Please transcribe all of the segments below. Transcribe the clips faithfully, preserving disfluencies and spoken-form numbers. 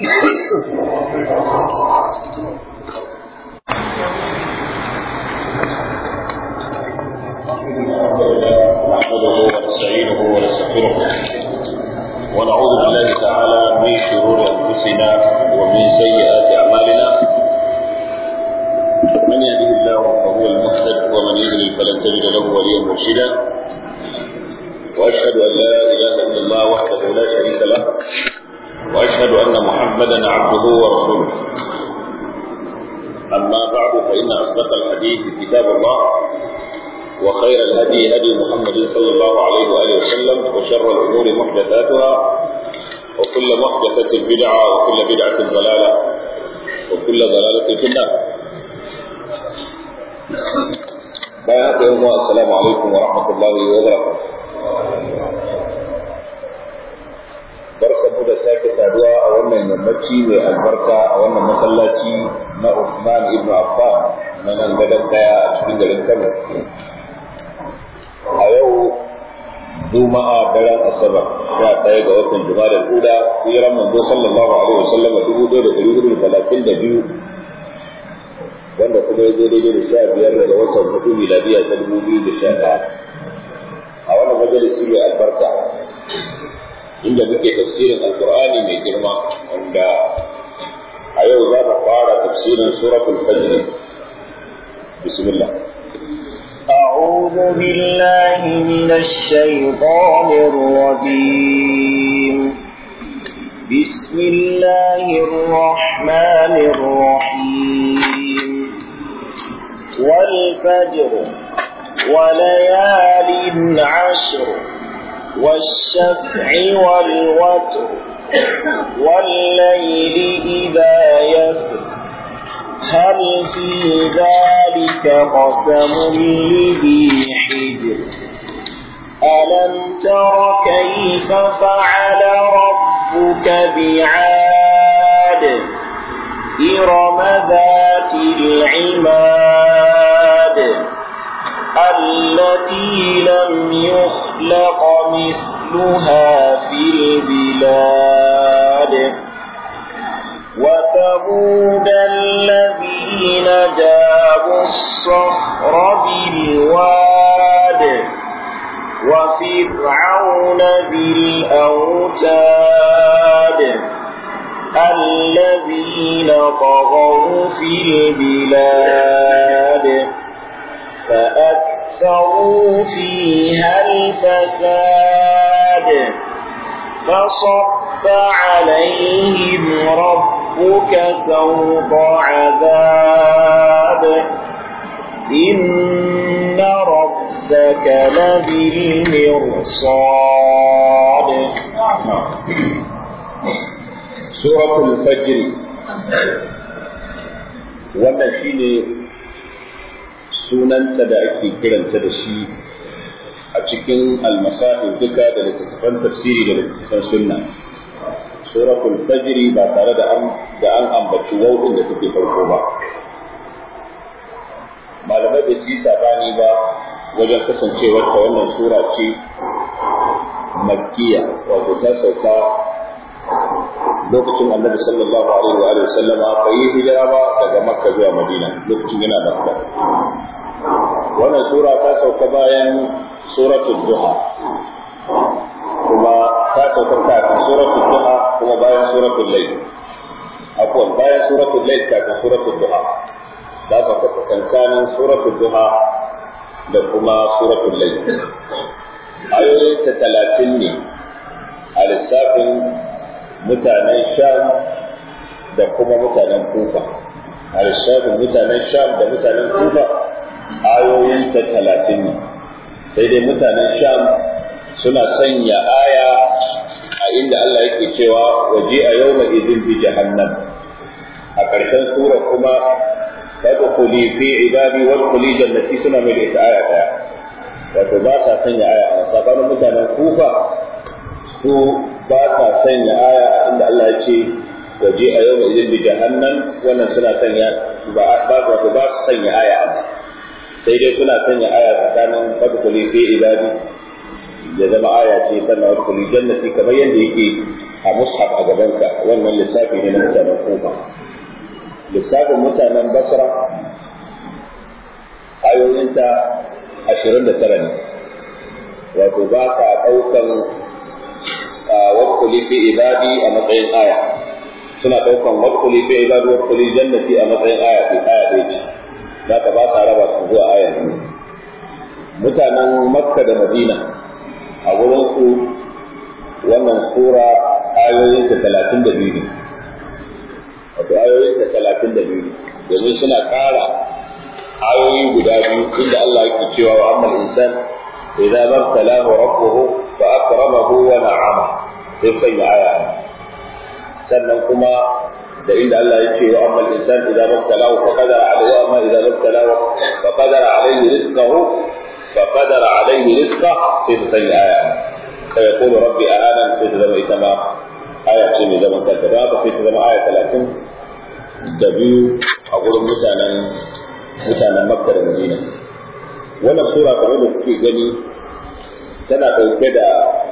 نحمده ونستعينه ونستغفره ونعوذ بالله تعالى من شرور انفسنا ومن سيئات اعمالنا من يهده الله فهو المهتد ومن يضلل فلن تجد له وليا مرشدا واشهد ان لا اله الا الله وحده لا شريك له واشهد ان محمدا عبده ورسوله اما بعد فان اصدق الحديث كتاب الله وخير الهدي هدي محمد صلى الله عليه واله وسلم وشر الامور محدثاتها وكل محدثه بدعه وكل بدعه ضلاله وكل ضلاله في النار. السلام عليكم ورحمه الله وبركاته. barkanmu da sake saduwa a wannan yammaci mai albarka a wannan masallaci na Uthman ibn Affan na nan gadon daya a cikin garin Kano. A yau Juma'a daren Asabar sha ɗaya ga watan Jumada al-Ula hijiran manzo sallallahu alaihi wa sallam dubu ɗaya da ɗari hudu da talatin da biyu wanda kuma ya zo daidai da sha biyar ga watan hudu miladiya ta dubu biyu da sha ɗaya a wannan majalisi mai albarka inda muke tafsirin alqur'ani mai girma wanda a yau za mu fara tafsirin suratul fajr. bismillah. أعوذ بالله من الشيطان الرجيم. بسم الله الرحمن الرحيم. والفجر وليال عشر والشفع والوتر والليل إذا يسر هل في ذلك قسم لذي حجر ألم تر كيف فعل ربك بعاد إرم ذات العماد التي لم يخلق مثلها في البلاد وثمود الذين جابوا الصخر بالواد وفرعون بالأوتاد الذين طغوا في البلاد فأكثروا فيها الفساد فصب عليهم ربك سوط عذاب إن ربك لبالمرصاد. سورة الفجر wannan shine sunanta da ake kiranta da shi a cikin almasahif duka da littattafan tafsiri da littattafan sunna. Suratul Fajr ba tare da an da an ambaci wawun da take farko ba. Malamai da su yi sabani ba wajen kasancewar ta wannan sura ce makkiya, wato ta sauka lokacin Annabi sallallahu alaihi wa alihi sallama bai yi hijira ba daga Makka zuwa Madina, lokacin yana Makka. Wannan sura ta sauka bayan suratul Duha, kuma ta sauka kafin suratul Duha kuma bayan suratul Layl. Akwai bayan suratul Layl kafin suratul Duha. Ta sauka tsakanin suratul Duha da kuma suratul Layl. Ayoyin ta talatin ne a lissafin mutanen Sham da kuma mutanen Kufa. A lissafin mutanen Sham da mutanen Kufa ayoyin ta talatin ne. Sai dai mutanen Sham suna sanya aya a inda Allah yake cewa waje a yau mai izin bi jahannam. A ƙarshen sura kuma fadkhuli fi ibadi wadkhuli jannati suna mai da ita aya daya. Wato ba sa sanya aya a sabanin mutanen Kufa su ba sa sanya aya a inda Allah ya ce waje a yau mai izin bi jahannam, wannan suna sanya ba ba wato ba su sanya aya a sai dai suna sanya aya tsakanin fadkhuli fi ibadi ya zama aya ce sannan wadkhuli jannati kamar yadda yake a mushaf a gabanka wannan lissafi ne na mutanen Kufa. Lissafin mutanen Basra ayoyinta ashirin da tara ne, wato ba sa ɗaukan wakuli fi ibadi a matsayin aya, suna ɗaukan wakuli fi ibadi wakuli jannati a matsayin aya fi aya ɗaya ce, za ka ba sa raba su zuwa aya ne. Mutanen Makka da Madina a wurin su wannan sura ayoyinta talatin da biyu ne, wato ayoyinta talatin da biyu domin suna ƙara ayoyi guda biyu inda Allah yake cewa wa amma insan idza mabtalahu rabbuhu fa akramahu wa na'ama sai kai aya sannan kuma da inda Allah yake wa amma insan idza mabtalahu fa qadara alayhi amma idza mabtalahu fa qadara alayhi rizqahu fa qadara alayhi rizqahu sai kai aya sai yaqulu rabbi ahana sai zama ita ma aya ce mai zaman kanta da ba sai ta zama aya talatin da biyu a gurin mutanen mutanen Makka da Madina. Wannan sura kamar da kuke gani tana ɗauke da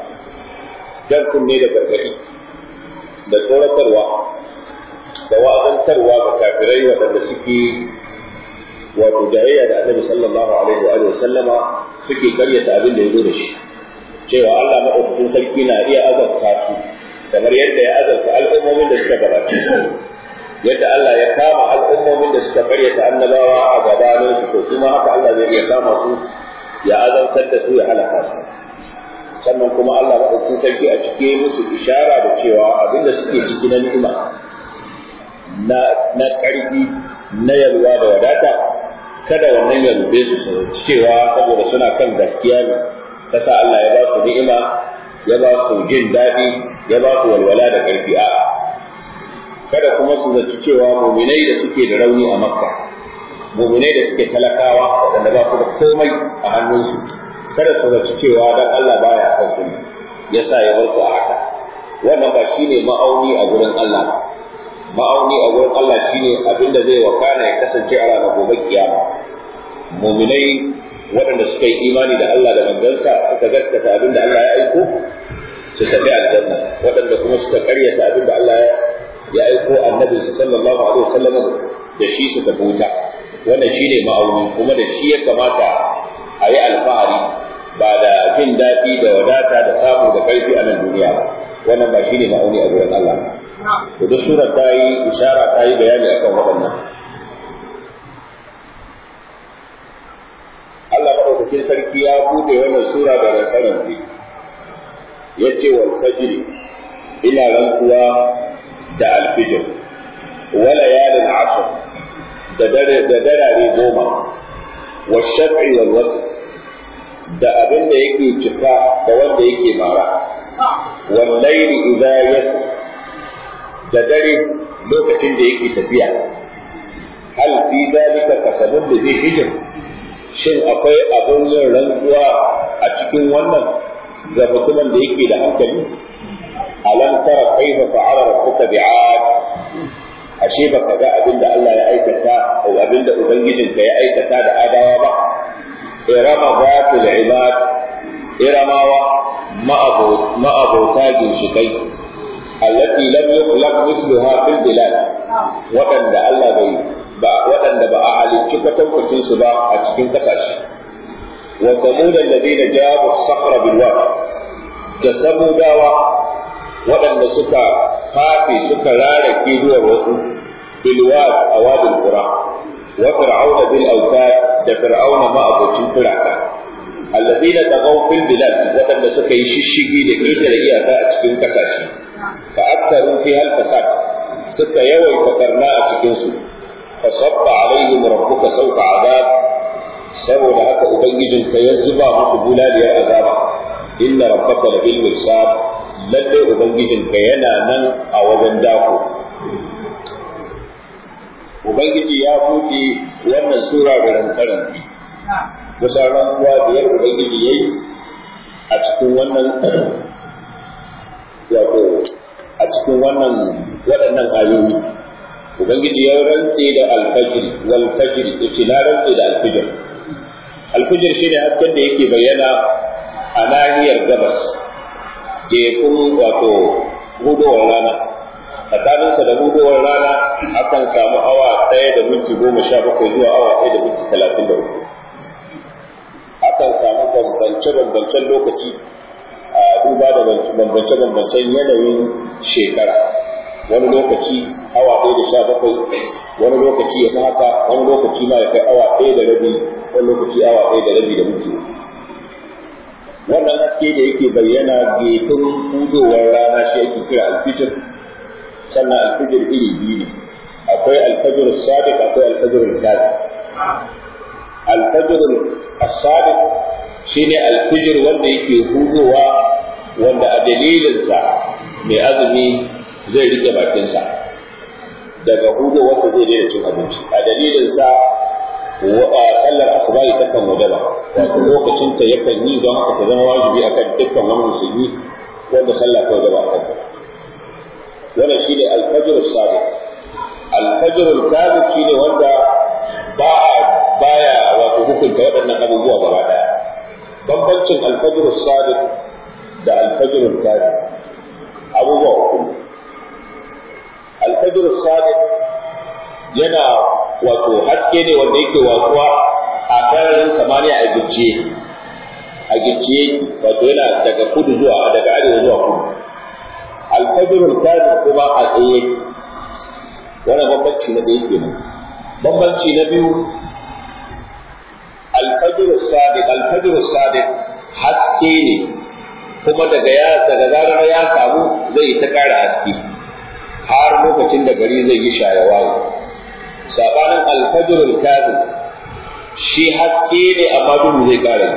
jan kunne da gargaɗi da tsoratarwa da wa'azantarwa ga kafirai waɗanda suke wato jayayya da Annabi sallallahu alaihi wa alihi sallama suke karyata abin da ya zo da shi, cewa Allah maɗaukakin sarki na iya azabta su kamar yadda ya azabta al'ummomin da suka gabace yadda Allah ya kama al'ummomin da suka karyata annabawa a gabanin su to kuma haka Allah zai iya kama su ya azabtar da su ya halaka su. Sannan kuma Allah maɗaukakin sarki a cike musu ishara da cewa abinda suke ciki na ni'ima na na ƙarfi na yalwa da wadata kada wannan ya rube su su cewa saboda suna kan gaskiya ne kasa Allah ya ba su ni'ima ya ba su jin daɗi ya ba su walwala da ƙarfi a kada kuma su zaci cewa muminai da suke da rauni a Makka, muminai da suke talakawa waɗanda ba su da komai a hannunsu, kada su zaci cewa dan Allah baya son su ya sa ya bar su a haka. Wannan ba shine ma'auni a gurin Allah. Ma'auni a gurin Allah shine abinda zai wakana ya kasance a ranar gobe kiyama. Muminai waɗanda suka yi imani da Allah da manzansa suka gaskata abinda Allah ya aiko su tafi aljanna, waɗanda kuma suka karyata abinda Allah ya ya aiko annabi sallallahu alaihi wasallam da shi su tafi wuta. Wannan shine ma'auni kuma da shi ya kamata a yi alfahari ba da jin daɗi da wadata da samu da ƙarfi a nan duniya ba. Wannan ba shine ma'auni a gurin Allah. To duk surar ta yi ishara ta yi bayani akan waɗannan. Allah madaukakin sarki ya bude wannan sura da rantsaranci yace wal fajr ina rantsuwa da alfijir wa layalin ashr da dare da darare goma wa shaf'i wal watr da abin da yake cika da wanda yake mara wal layli idha yasr da dare lokacin da yake tafiya hal fi dalika kasabun da zai hijir shin akwai abin yin rantsuwa a cikin wannan ga mutumin da yake da hankali alam tara kaifa fa'ala rabbuka bi'ad ashe baka ga abinda Allah ya aikata ko abinda ubangijinka ya aikata da adawa ba irama zatul ibad iramawa ma'abota ginshikai allati lam yukhlaq mithluha fil bilad wadanda Allah bai ba wadanda ba a halicci kwatankwacin su ba a cikin kasashe wa samud alladhina jabu as-sakhra bil wad da samudawa waɗanda suka fafe suka rarake duwar wasu bilwad a wadin qura wa fir'auna bil awtad da fir'auna ma abocin turaka alladina tagaw fil bilad waɗanda suka yi shishigi da ƙetare iyaka a cikin kasashe fa aktaru fi hal fasad suka yawaita karna a cikin su fa sabba alaihim rabbuka sawta azab saboda haka ubangijinka ya zuba musu bulaliyar azaba inna rabbaka labil mirsad lalle ubangijinka yana nan a wajen dako. Ubangiji ya buɗe wannan sura da rankaranci kusan rantsuwa biyar ubangiji ya yi a cikin wannan wato a cikin wannan waɗannan ayoyi. Ubangiji ya rantse da alfajir wal fajr yace na rantse da alfajir. Alfajir shine hasken da yake bayyana a nahiyar gabas tekun wato hudowar rana tsakaninsa da hudowar rana akan samu awa ɗaya da minti goma sha bakwai zuwa awa ɗaya da minti talatin da uku akan samu bambance-bambancen lokaci a duba da bambance-bambancen yanayin shekara wani lokaci awa ɗaya da sha bakwai wani lokaci ya fi haka wani lokaci ma ya kai awa ɗaya da rabi wani lokaci awa ɗaya da rabi da minti wannan haske da yake bayyana gefen hudowar rana shi ake kira alfijir sannan alfijir iri biyu ne akwai alfajir sadiq akwai alfajir kazi alfajir as-sadiq shine alfijir wanda yake hudowa wanda a dalilinsa mai azumi zai rike bakinsa daga hudowarsa zai daina cin abinci a dalilinsa sallar asubahi takan wajaba wato lokacin ta yakan yi don haka ta zama wajibi akan dukkan wani musulmi wanda sallah ta wajaba akan ta wannan shine al-fajr as-sadiq al-fajr al-kadhib shine wanda ba baya wato hukunta waɗannan abubuwa gaba daya bambancin al-fajr as-sadiq da al-fajr al-kadhib abubuwa uku al-fajr as-sadiq yana wato haske ne wanda yake watsuwa a sararin samaniya a gicciye a gicciye wato yana daga kudu zuwa daga arewa zuwa kudu alfajirul kadhib kuma a tsaye wannan bambanci na ɗaya kenan bambanci na biyu alfajirul sadiq alfajirul sadiq haske ne kuma daga ya daga zarar ya samu zai ta ƙara haske har lokacin da gari zai yi shayawa sabanin alfajirul kadhib shi haske ne amma duhu zai kare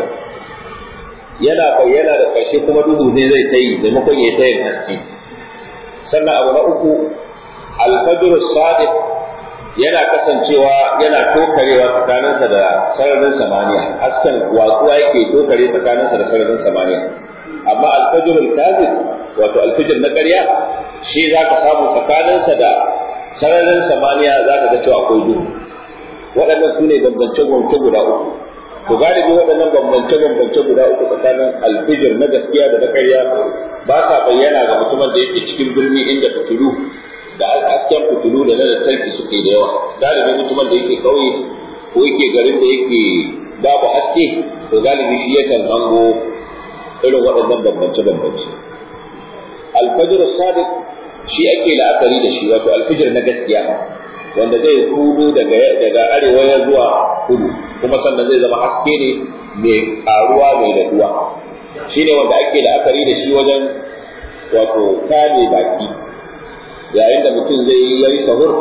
yana bayyana da ƙarshe kuma duhu zai zai ta yi maimakon ya ta yin haske sannan abu na uku alfajirul sadiq yana kasancewa yana tokarewa tsakaninsa da sararin samaniya hasken watsuwa yake tokare tsakaninsa da sararin samaniya amma alfajirul kadhib wato alfajir na ƙarya shi za ka samu tsakaninsa da sararin samaniya za ka ga cewa akwai duhu waɗannan su ne bambance-bambance guda uku to galibi waɗannan bambance-bambance guda uku tsakanin alfijir na gaskiya da na ƙarya ba sa bayyana ga mutumin da yake cikin birni inda fitilu da hasken fitilu da na lantarki suke da yawa galibi mutumin da yake ƙauye ko yake garin da yake babu haske to galibi shi yakan hango irin waɗannan bambance-bambance alfajir sadiq shi ake la'akari da shi wato alfijir na gaskiya wanda zai hudu daga daga arewa ya zuwa kudu kuma sannan zai zama haske ne mai karuwa mai daduwa shine wanda ake la'akari da shi wajen wato kame baki yayin da mutum zai yi sahur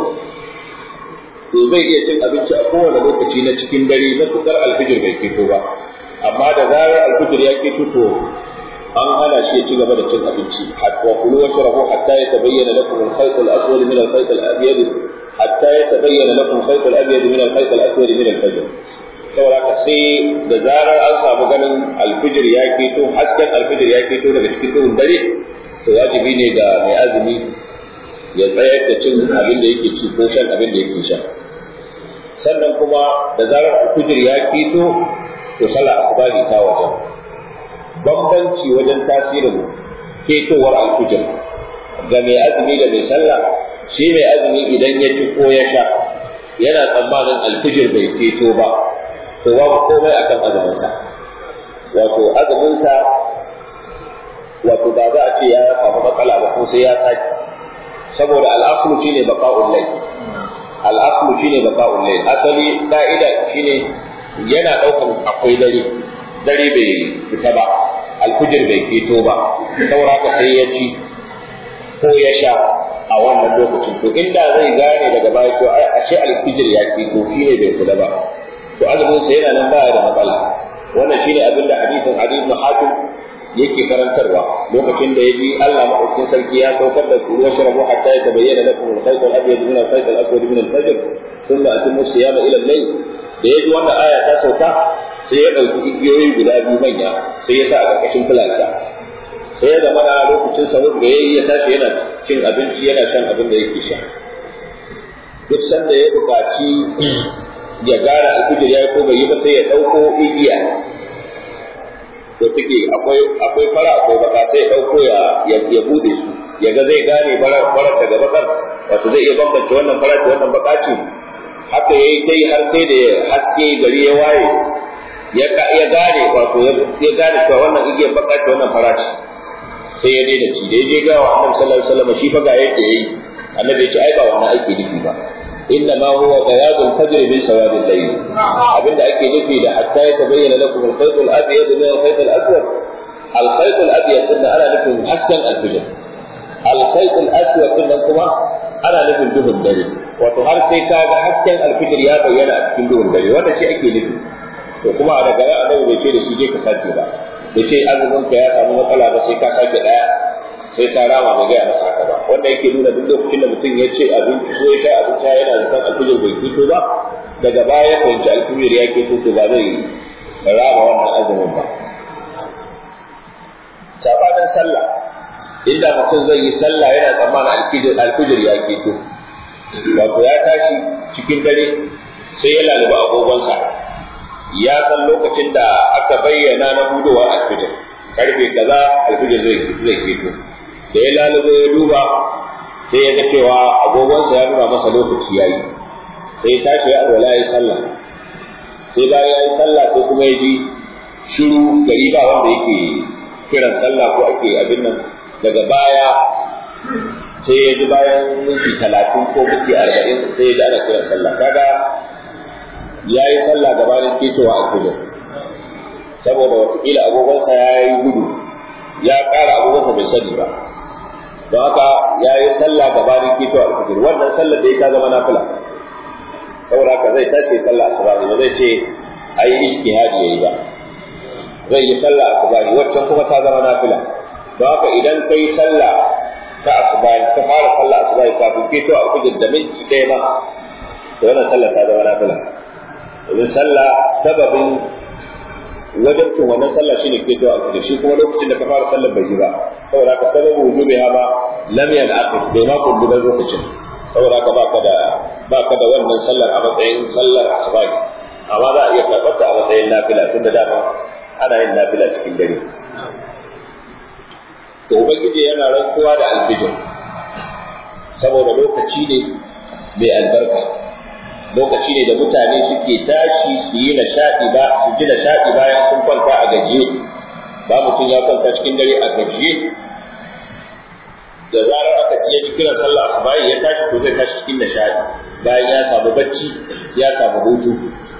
to zai iya cin abinci a kowane lokaci na cikin dare na tukar alfijir bai fito ba amma da zarar alfijir ya fito to an hana shi ya ci gaba da cin abinci wa kulu wa shrabu hatta yatabayyana lakum al-khayt al-aswad min al-khayt al-abyad hatta yatabayyana lakum al-khayt al-abyad min al-khayt al-aswad min al-fajr saboda ka sai da zarar an samu ganin alfijir ya keto hasken alfijir ya keto daga cikin duhun dare to wajibi ne ga mai azumi ya tsayar da cin abin da yake ci ko shan abin da yake sha sannan kuma da zarar alfijir ya keto to sallah asubahi ta wajen bambanci wajen tasirin ketowar alfijir ga mai azumi da mai sallah shi mai azumi idan ya ci ko ya sha yana tsammanin alfijir bai keto ba to babu komai akan azuminsa wato azuminsa wato ba za a ce ya samu matsala ba ko sai ya sake saboda al'aslu shine baqa'ul layl al'aslu shine baqa'ul layl asali ka'ida shine yana daukan akwai dare dare bai fita ba alfijir bai keto ba saboda haka sai ya ci ko ya sha a wannan lokacin to inda zai gane daga baya to ai ashe alfijir ya keto shine bai kula ba to azumin sa yana nan baya da matsala wannan shine abin da hadisin Ali ibn Hatim yake karantarwa lokacin da yaji Allah madaukakin sarki ya saukar da ku washrabu hatta yatabayyana lakum al-khayt al-abyad min al-khayt al-aswad min al-fajr thumma atimmu siyama ila al-layl da yaji wannan aya ta sauka sai ya ɗauki igiyoyi guda biyu manya sai ya sa a ƙarƙashin fulansa sai ya zama na lokacin sahur da ya yi ya tashi yana cin abinci yana shan abin da yake sha duk sanda ya buƙaci ya gara alfijir ya yi ko bai yi ba sai ya ɗauko igiya to take akwai akwai fara akwai baka sai dauko ya ya bude su ya ga zai gane farar daga bakar wato zai iya bambance wannan fara da wannan baka ce haka yayi dai har sai da haske gari ya waye ya ya gane wato ya gane cewa wannan igiyar baka ce wannan fara ce sai ya daina ci da ya je ga wa Annabi sallallahu alaihi wasallam shi fa ga yadda yayi Annabi ya ce ai ba wannan aiki nufi ba inna ma huwa bayadul fajr min sawadil layl abinda ake nufi da hatta ya tabayyana lakum al-khayt al-abyad min al-khayt al-aswad al-khayt al-abyad din ana nufin hasken al-fajr al-khayt al-aswad din kuma ana nufin duhun dare wato har sai ka ga hasken al-fajr ya bayyana a cikin duhun dare wanda shi ake nufi to kuma a daga Annabi bai ce da shi je ka sace ba bai ce azumin ka ya samu matsala ba sai ka sake daya sai ta rama ba gaya masa haka ba wanda yake nuna duk lokacin da mutum ya ce abinci ko ya sha abinci yana da kan alfijir bai fito ba daga baya ya fahimci alfijir ya ke fito ba zai rama wannan azumin ba. Sabanin sallah inda mutum zai yi sallah yana tsammanin alfijir alfijir ya ke fito wato ya tashi cikin dare sai ya laluba agogonsa ya san lokacin da aka bayyana na budowar alfijir karfe kaza alfijir zai zai fito da ya lalubo ya duba sai ya ga cewa agogonsa ya nuna masa lokaci yayi sai ya tashi ya alwala ya sallah sai bayan ya yi sallah sai kuma ya ji shiru gari ba wanda yake kiran sallah ko ake abin nan daga baya sai ya ji bayan minti talatin ko minti arba'in sai ya ji ana kiran sallah kaga ya yi sallah gabanin fitowa a kudu saboda watakila agogonsa ya yi gudu ya ƙara agogonsa bai sani ba don haka ya yi sallah gabanin fitowa a kudu wannan sallar da ya ta zama nafila saboda haka zai tashi sallah asuba ba zai ce ai ijtihadi yayi ba zai yi sallah asuba waccan kuma ta zama nafila don haka idan kai sallah ta asuba ka fara sallah asuba kafin fitowa a kudu da minti ɗaya ma to wannan sallar ta zama nafila domin sallah sababin wajibcin wannan sallah shine ke to da shi kuma lokacin da ka fara sallar bai yi ba saboda ka sababu wujubi ha ba lam yanaqid bai ma kullu da lokacin saboda ka baka da baka da wannan sallar a matsayin sallar asuba amma za a iya karɓar ta a matsayin nafila tunda dama ana yin nafila cikin dare to ubangiji yana rantsuwa da alfijir saboda lokaci ne mai albarka lokaci ne da mutane suke tashi su yi nishaɗi ba su ji nishaɗi bayan sun kwanta a gajiye ba mutum ya kwanta cikin dare a gajiye da zarar aka ji ya ji kiran sallah asuba ya tashi to zai tashi cikin nishaɗi bayan ya samu bacci ya samu hutu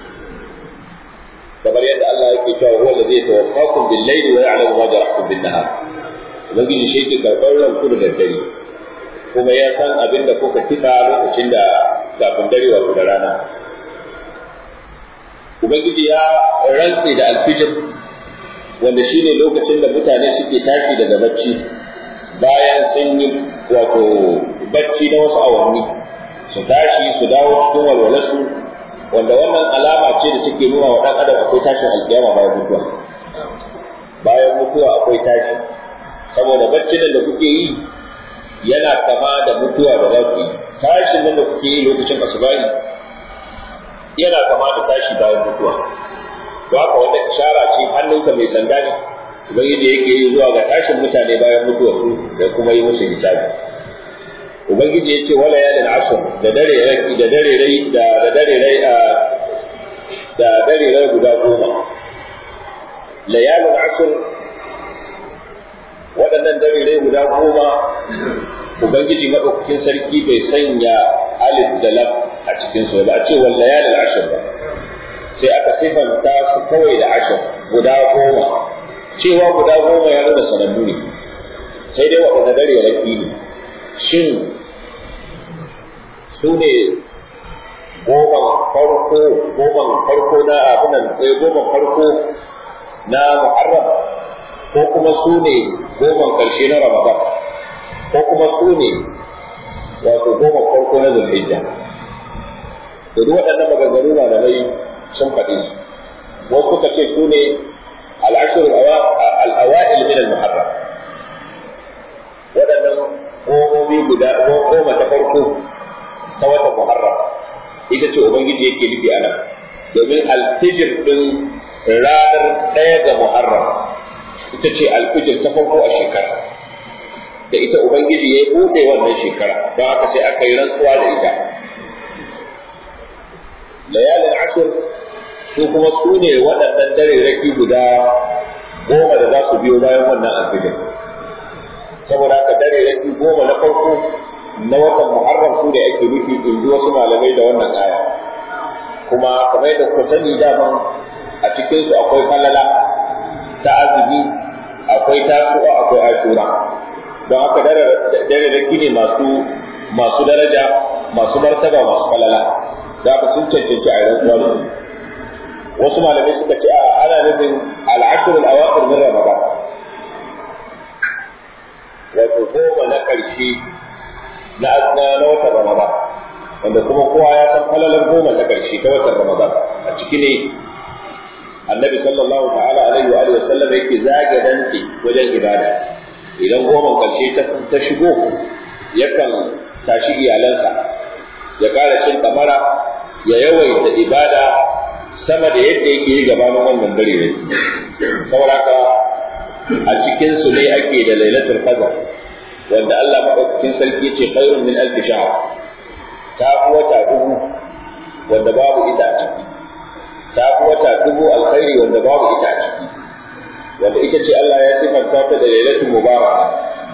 kamar yadda Allah yake cewa huwa allazi yatawaffakum bil layli wa ya'lamu ma jarahtum bin nahar ubangiji shi ke karɓar ranku da daddare kuma ya san abin da kuka kika lokacin da kafin darewa ku da rana. Ubangiji ya rantse da alfijir wanda shi ne lokacin da mutane suke tashi daga bacci bayan sun yi wato bacci na wasu awanni su tashi su dawo cikin walwalarsu wanda wannan alama ce da take nuna wa ɗan adam akwai tashin alkiyama bayan mutuwa. Bayan mutuwa akwai tashi saboda baccin da kuke yi yana kama da mutuwa da za ku yi tashin nan da kuke yi lokacin asubahi yana kama da tashi bayan mutuwa to haka wanda ishara ce hannunka mai sanda ne ubangiji yake yi zuwa ga tashin mutane bayan mutuwa su da kuma yi musu hisabi ubangiji ya ce wala yalin asr da dare rai da dare rai da da dare rai da dare rai guda goma layalin asr waɗannan dare guda goma ubangiji maɗaukakin sarki bai sanya alif da lam a cikin su ba a ce wal layalil ashr ba sai aka sifanta su kawai da ashr guda goma cewa guda goma ya nuna sanannu ne sai dai waɗanda dare rafi ne shin su ne goman farko goman farko na abunan ɗaya goman farko na muharram ko kuma su ne goman ƙarshe na ramadan ko kuma su ne wato goman farko na zulhijja da duk waɗannan maganganu na da mai sun faɗi su wasu suka ce su ne al'ashir al'awa'il min al-muharram waɗannan gomomi guda goma ta farko ta wata muharram ita ce ubangiji yake nufi a nan domin alfijir din ranar ɗaya ga muharram ita ce alfijir ta farko a shekara da ita ubangiji ya bude wannan shekara don haka sai aka yi rantsuwa da ita layalin ashir su kuma su ne waɗannan dare raki guda goma da za su biyo bayan wannan alfijir saboda haka dare raki goma na farko na watan muharram su da ake nufi in ji wasu malamai da wannan aya kuma kamar yadda kuka sani daman a cikinsu akwai falala ta azumi akwai tasuwa akwai ashura don haka dare raki ne masu masu daraja masu martaba masu falala da haka sun cancanci a yanzu wani wasu malamai suka ce ana nufin al'ashir al'awakhir min ramadan wato goma na ƙarshe na azna na watan ramadan wanda kuma kowa ya san falalar goma ta ƙarshe ta watan ramadan a ciki ne annabi sallallahu ta'ala alaihi wa alihi wasallam yake zage dantse wajen ibada idan goman ƙarshe ta shigo yakan tashi iyalansa ya ƙara cin kamara ya yawaita ibada sama da yadda yake yi gabanin wannan dare ne saboda haka a cikin su ne ake da lailatul qadr wanda Allah madaukakin sarki ce khairun min alf shahr ta fi wata dubu wanda babu ita a ciki ta fi wata dubu alkhairi wanda babu ita a ciki wanda ita ce Allah ya sifanta ta da lailatul mubarak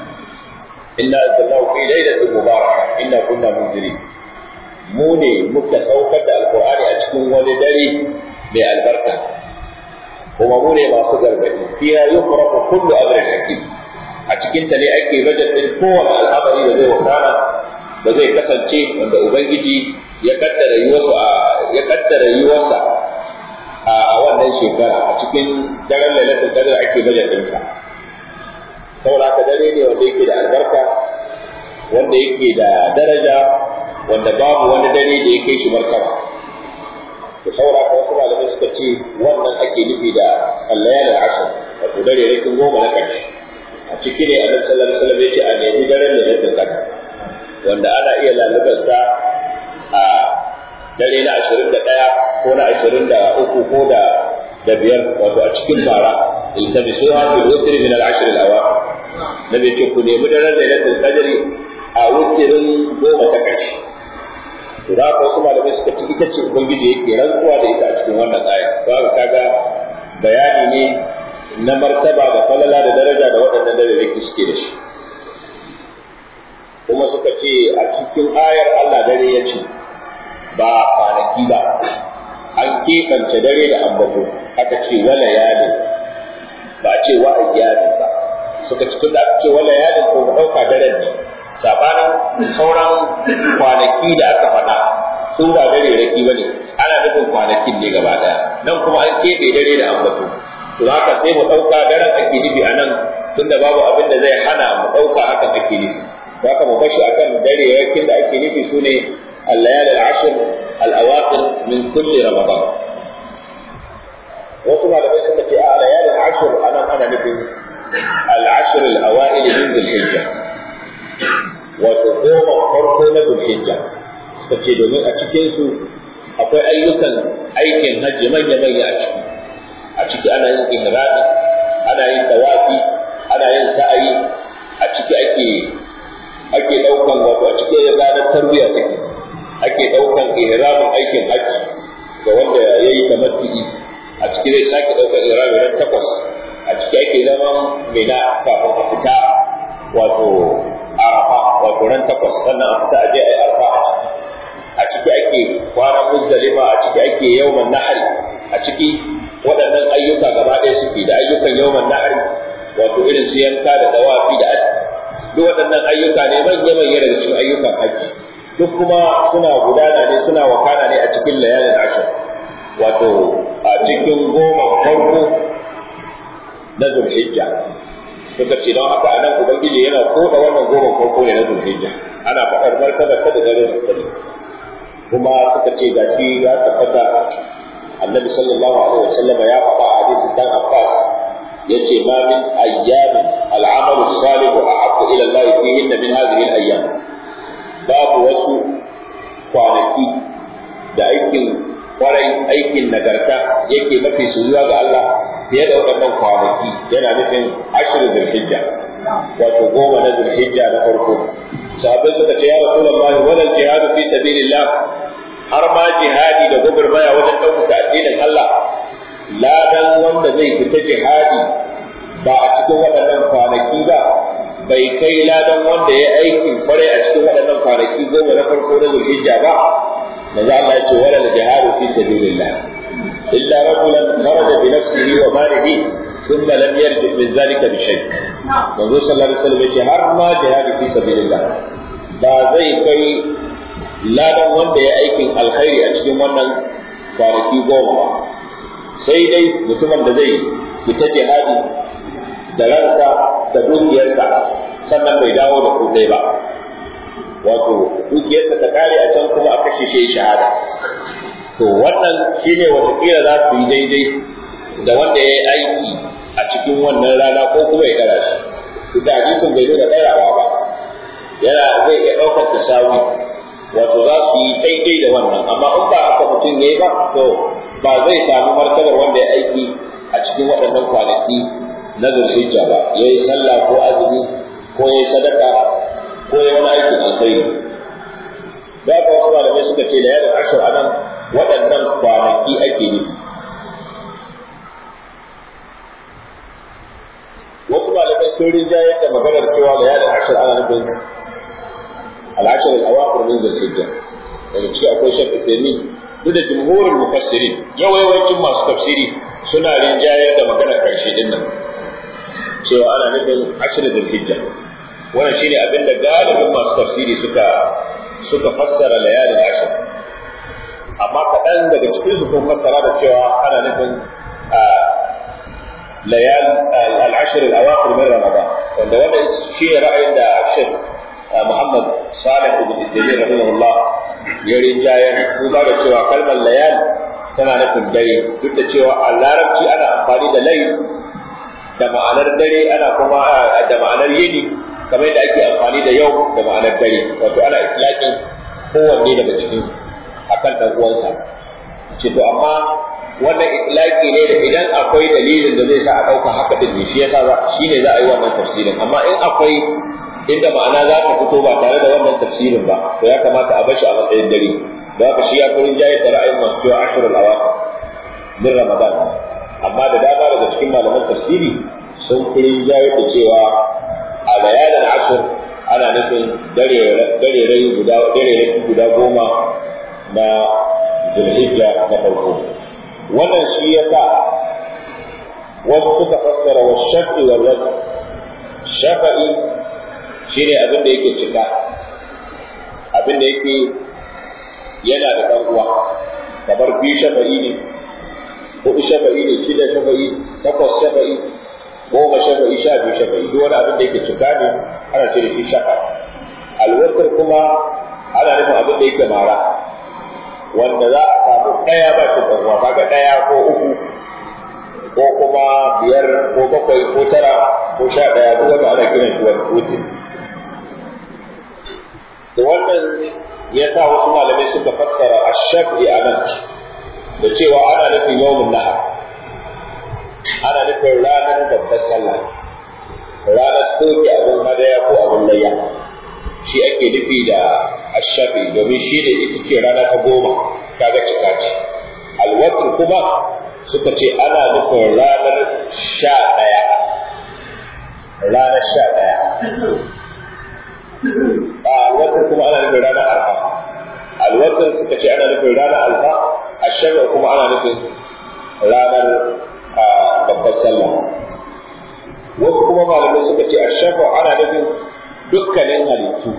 inna anzalnahu fi lailatul mubarak inna kunna munzirin mu ne muka saukar da alqur'ani a cikin wani dare mai albarka kuma mu ne masu gargadi fiya yufraku kullu amrin hakim a cikin ta ne ake bajet din kowane al'amari da zai wakana da zai kasance wanda ubangiji ya kaddara yiwarsa ya kaddara yiwarsa a wannan shekara a cikin daren lailatul qadr ake bajet din sa saboda ka dare ne wanda yake da albarka wanda yake da daraja wanda babu wani dare da yake shi martaba to saboda ka wasu malamai suka ce wannan ake nufi da al-layal al-ashr wato dare rikin goma na ƙarshe a ciki ne annabi sallallahu alaihi wasallam ya ce a nemi daren lailatul qadr wanda ana iya lalubar sa a dare na ashirin da ɗaya ko na ashirin da uku ko da da biyar wato a cikin bara iltabisuha fil witr min al-ashr al-awaqir nabi ce ku nemi daren lailatul qadr a wutirin goma ta ƙarshe to da ka wasu malamai suka ci ita ce ubangiji yake rantsuwa da ita a cikin wannan aya to haka kaga bayani ne na martaba da falala da daraja da waɗannan dalilai suke da shi kuma suka ce a cikin ayar Allah dare ya ce ba kwanaki ba an keɓance dare da ambato aka ce wala yadin ba ce wa ayyadin ba suka ci tunda aka ce wala yadin ko mu ɗauka daren ne sabanin sauran kwanaki da aka faɗa su ba dare raki bane ana nufin kwanakin ne gaba daya nan kuma an keɓe dare da ambato to haka sai mu ɗauka daren ake nufi a nan tunda babu abin da zai hana mu ɗauka hakan ake nufi haka mu bashi akan dare rakin da ake nufi su ne al-layal al-ashr al-awaqir min kulli ramadan wasu malamai suka ce a layal al-ashr anan ana nufin al-ashr al-awail min dhul-hijja wato goma farko na dhul-hijja suka ce domin a cikin su akwai ayyukan aikin hajji manya-manya a ciki a ciki ana yin ihrami ana yin tawafi ana yin sa'ayi a ciki ake ake daukan wato a cikin ranar tarbiya take ake daukan ihramin aikin hajji ga wanda yayi tamattu'i a cikin zai sake daukan ihrami ran takwas a ciki ake zaman mina kafin a fita wato arafa wato ran takwas sannan a fita aje ayi arafa a ciki a ciki ake kwana muzdalifa a ciki ake yawman nahari a ciki waɗannan ayyuka gaba ɗaya suke da ayyukan yawman nahari wato irin su yanka da tawafi da aski duk waɗannan ayyuka ne manya-manya daga cikin ayyukan hajji duk kuma suna gudana ne suna wakana ne a cikin layalin ashir wato a cikin goma farko na zulhijja suka ce don haka anan ubangiji yana koda wannan goma farko ne na zulhijja ana faɗar martabar ta da garin su kuma suka ce ga shi ya tabbata annabi sallallahu alaihi wasallam ya faɗa a hadisin dan Abbas yace ma min ayyamin al'amalu salih ahabbu ila Allah fihinna min hadhihi al-ayyam babu wasu kwanaki da aikin kwarai aikin nagarta yake mafi soyuwa ga Allah fiye da waɗannan kwanaki yana nufin ashirin zulhijja wato goma na zulhijja na farko. Sahabbai suka ce ya Rasulullah wala jihadu fi sabilillah, har ma jihadi da gwagwarmaya wajen ɗaukaka addinin Allah, ladan wanda zai fita jihadi ba a cikin waɗannan kwanaki ba bai kai ladan wanda ya aikin kwarai a cikin waɗannan kwanaki goma na farko na zulhijja ba. Maza Allah ya ce wala jihadu fi sabilillah illa rajulan kharaja bi nafsihi wa malihi thumma lam yarji min zalika bi shay. Manzo sallallahu alaihi wasallam ya ce har ma jihadi fi sabilillah ba zai kai ladan wanda ya aikin alkhairi a cikin wannan kwanaki goma ba, sai dai mutumin da zai fita jihadi da ransa da dukiyarsa sannan bai dawo da kudai ba, wato dukiyarsa ta kare a can kuma aka kashe shahada. To wannan shine watakila za su yi daidai da wanda ya yi aiki a cikin wannan rana ko kuma ya kara shi. Duk da hadisin bai nuna ɗarawa ba, yana zai iya ɗaukar tasawi, wato za su yi daidai da wannan, amma in ba haka mutum ya yi ba to ba zai samu martabar wanda ya aiki a cikin waɗannan kwanaki na zulhijja ba, ya yi sallah ko azumi ko ya yi sadaka ko ya wani aikin alkhairi. Da haka wasu malamai suka ce da yadda ashir a nan waɗannan kwanaki ake nufi. Wasu malamai sun rinjayar da maganar cewa da yadda ashir ana nufin al'ashir al'awaqir min zulhijja. Daga ciki akwai shafi taimin duk da jumhurin mufassirin yawancin masu tafsiri suna rinjayar da maganar karshe din nan cewa ana nufin ashirin zulhijja. Wannan shine abin da galibin masu tafsiri suka suka fassara layalin ashir, amma kaɗan daga cikin su kun fassara da cewa ana nufin layal al-ashr al-awaqir min ramadan, wanda wannan shi ra'ayin da Sheikh Muhammad Salih ibn Idris rahimahullah ya rinjayar, duba da cewa kalmar layal tana nufin dare, duk da cewa a larabci ana amfani da layl da ma'anar dare, ana kuma da ma'anar yini kamar yadda ake amfani da yau da ma'anar dare, wato ana itlaqin kowanne daga cikin akan dan uwansa. Ce to amma wannan itlaqi ne da idan akwai dalilin da zai sa a dauka haka din ne, shi yasa shine za a yi wannan tafsirin, amma in akwai inda ma'ana za ta fito ba tare da wannan tafsirin ba to ya kamata a bashi a matsayin dare. Da haka shi ya kurin jaye da ra'ayin masu cewa ashrul awaqir min ramadan, amma da dama daga cikin malaman tafsiri sun kurin jaye da cewa a bayanan ashir ana nufin dare dare guda dare guda goma na zulhijja na farko. Wannan shi yasa wasu suka fassara wa shafi wal wajh. Shafa'i shine abin da yake cika, abin da yake yana da ɗan uwa, kamar biyu shafa'i ne, huɗu shafa'i ne, shida shafa'i, takwas shafa'i, goma shafa'i, sha biyu shafa'i, duk wani abin da yake cika ne ana ce da shi shafa'i. Alwatar kuma ana nufin abin da yake mara, wanda za a samu ɗaya ba shi ɗan uwa, kaga ɗaya ko uku ko kuma biyar ko bakwai ko tara ko sha ɗaya, duk wanda ana kiran shi wani wutin. Da wannan ya sa wasu malamai suka fassara ash-shafi a nan da cewa ana nufin yawmun nahar, ana nufin ranar babbar sallah, ranar soke abin hadaya ko abin layya, shi ake nufi da ash-shafi, domin shi ne ita ce rana ta goma kaga cika ce. Al-watr kuma suka ce ana nufin ranar sha ɗaya, ranar sha ɗaya. Alwatar kuma ana nufin ranar alfa, alwatar suka ce ana nufin ranar alfa, ashabar kuma ana nufin ranar babbar sallah. Wasu kuma malamai suka ce ashabar ana nufin dukkanin halittu,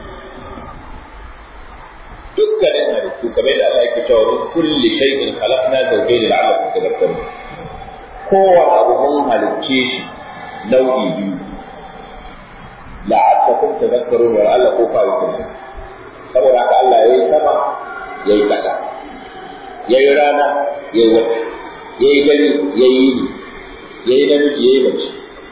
dukkanin halittu kamar yadda Allah yake cewa min kulli shay'in khalaqna zawjayn la'allakum tadhakkarun. Kowane abu mun halicce shi nau'i biyu, la'allakum tadhakkarun wa la'allakum fa'ilun. Saboda haka Allah yayi sama yayi kasa, yayi rana yayi wata, yayi dare yayi yini, yayi namiji yayi mace.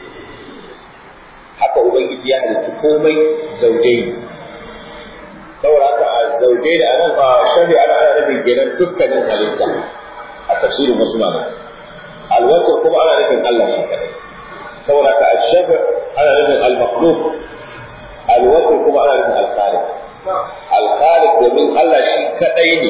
Haka ubangiji ya halitta komai zaujai. Saboda haka zaujai da anan ba shari'a ana ana nufin kenan dukkanin halitta a tafsirin wasu malamai. alwatar kuma ana nufin Allah shi kadai saboda ka ashafa ana nufin al-makhluq alwatar kuma ana nufin al-khaliq al-khaliq domin Allah shi kadai ne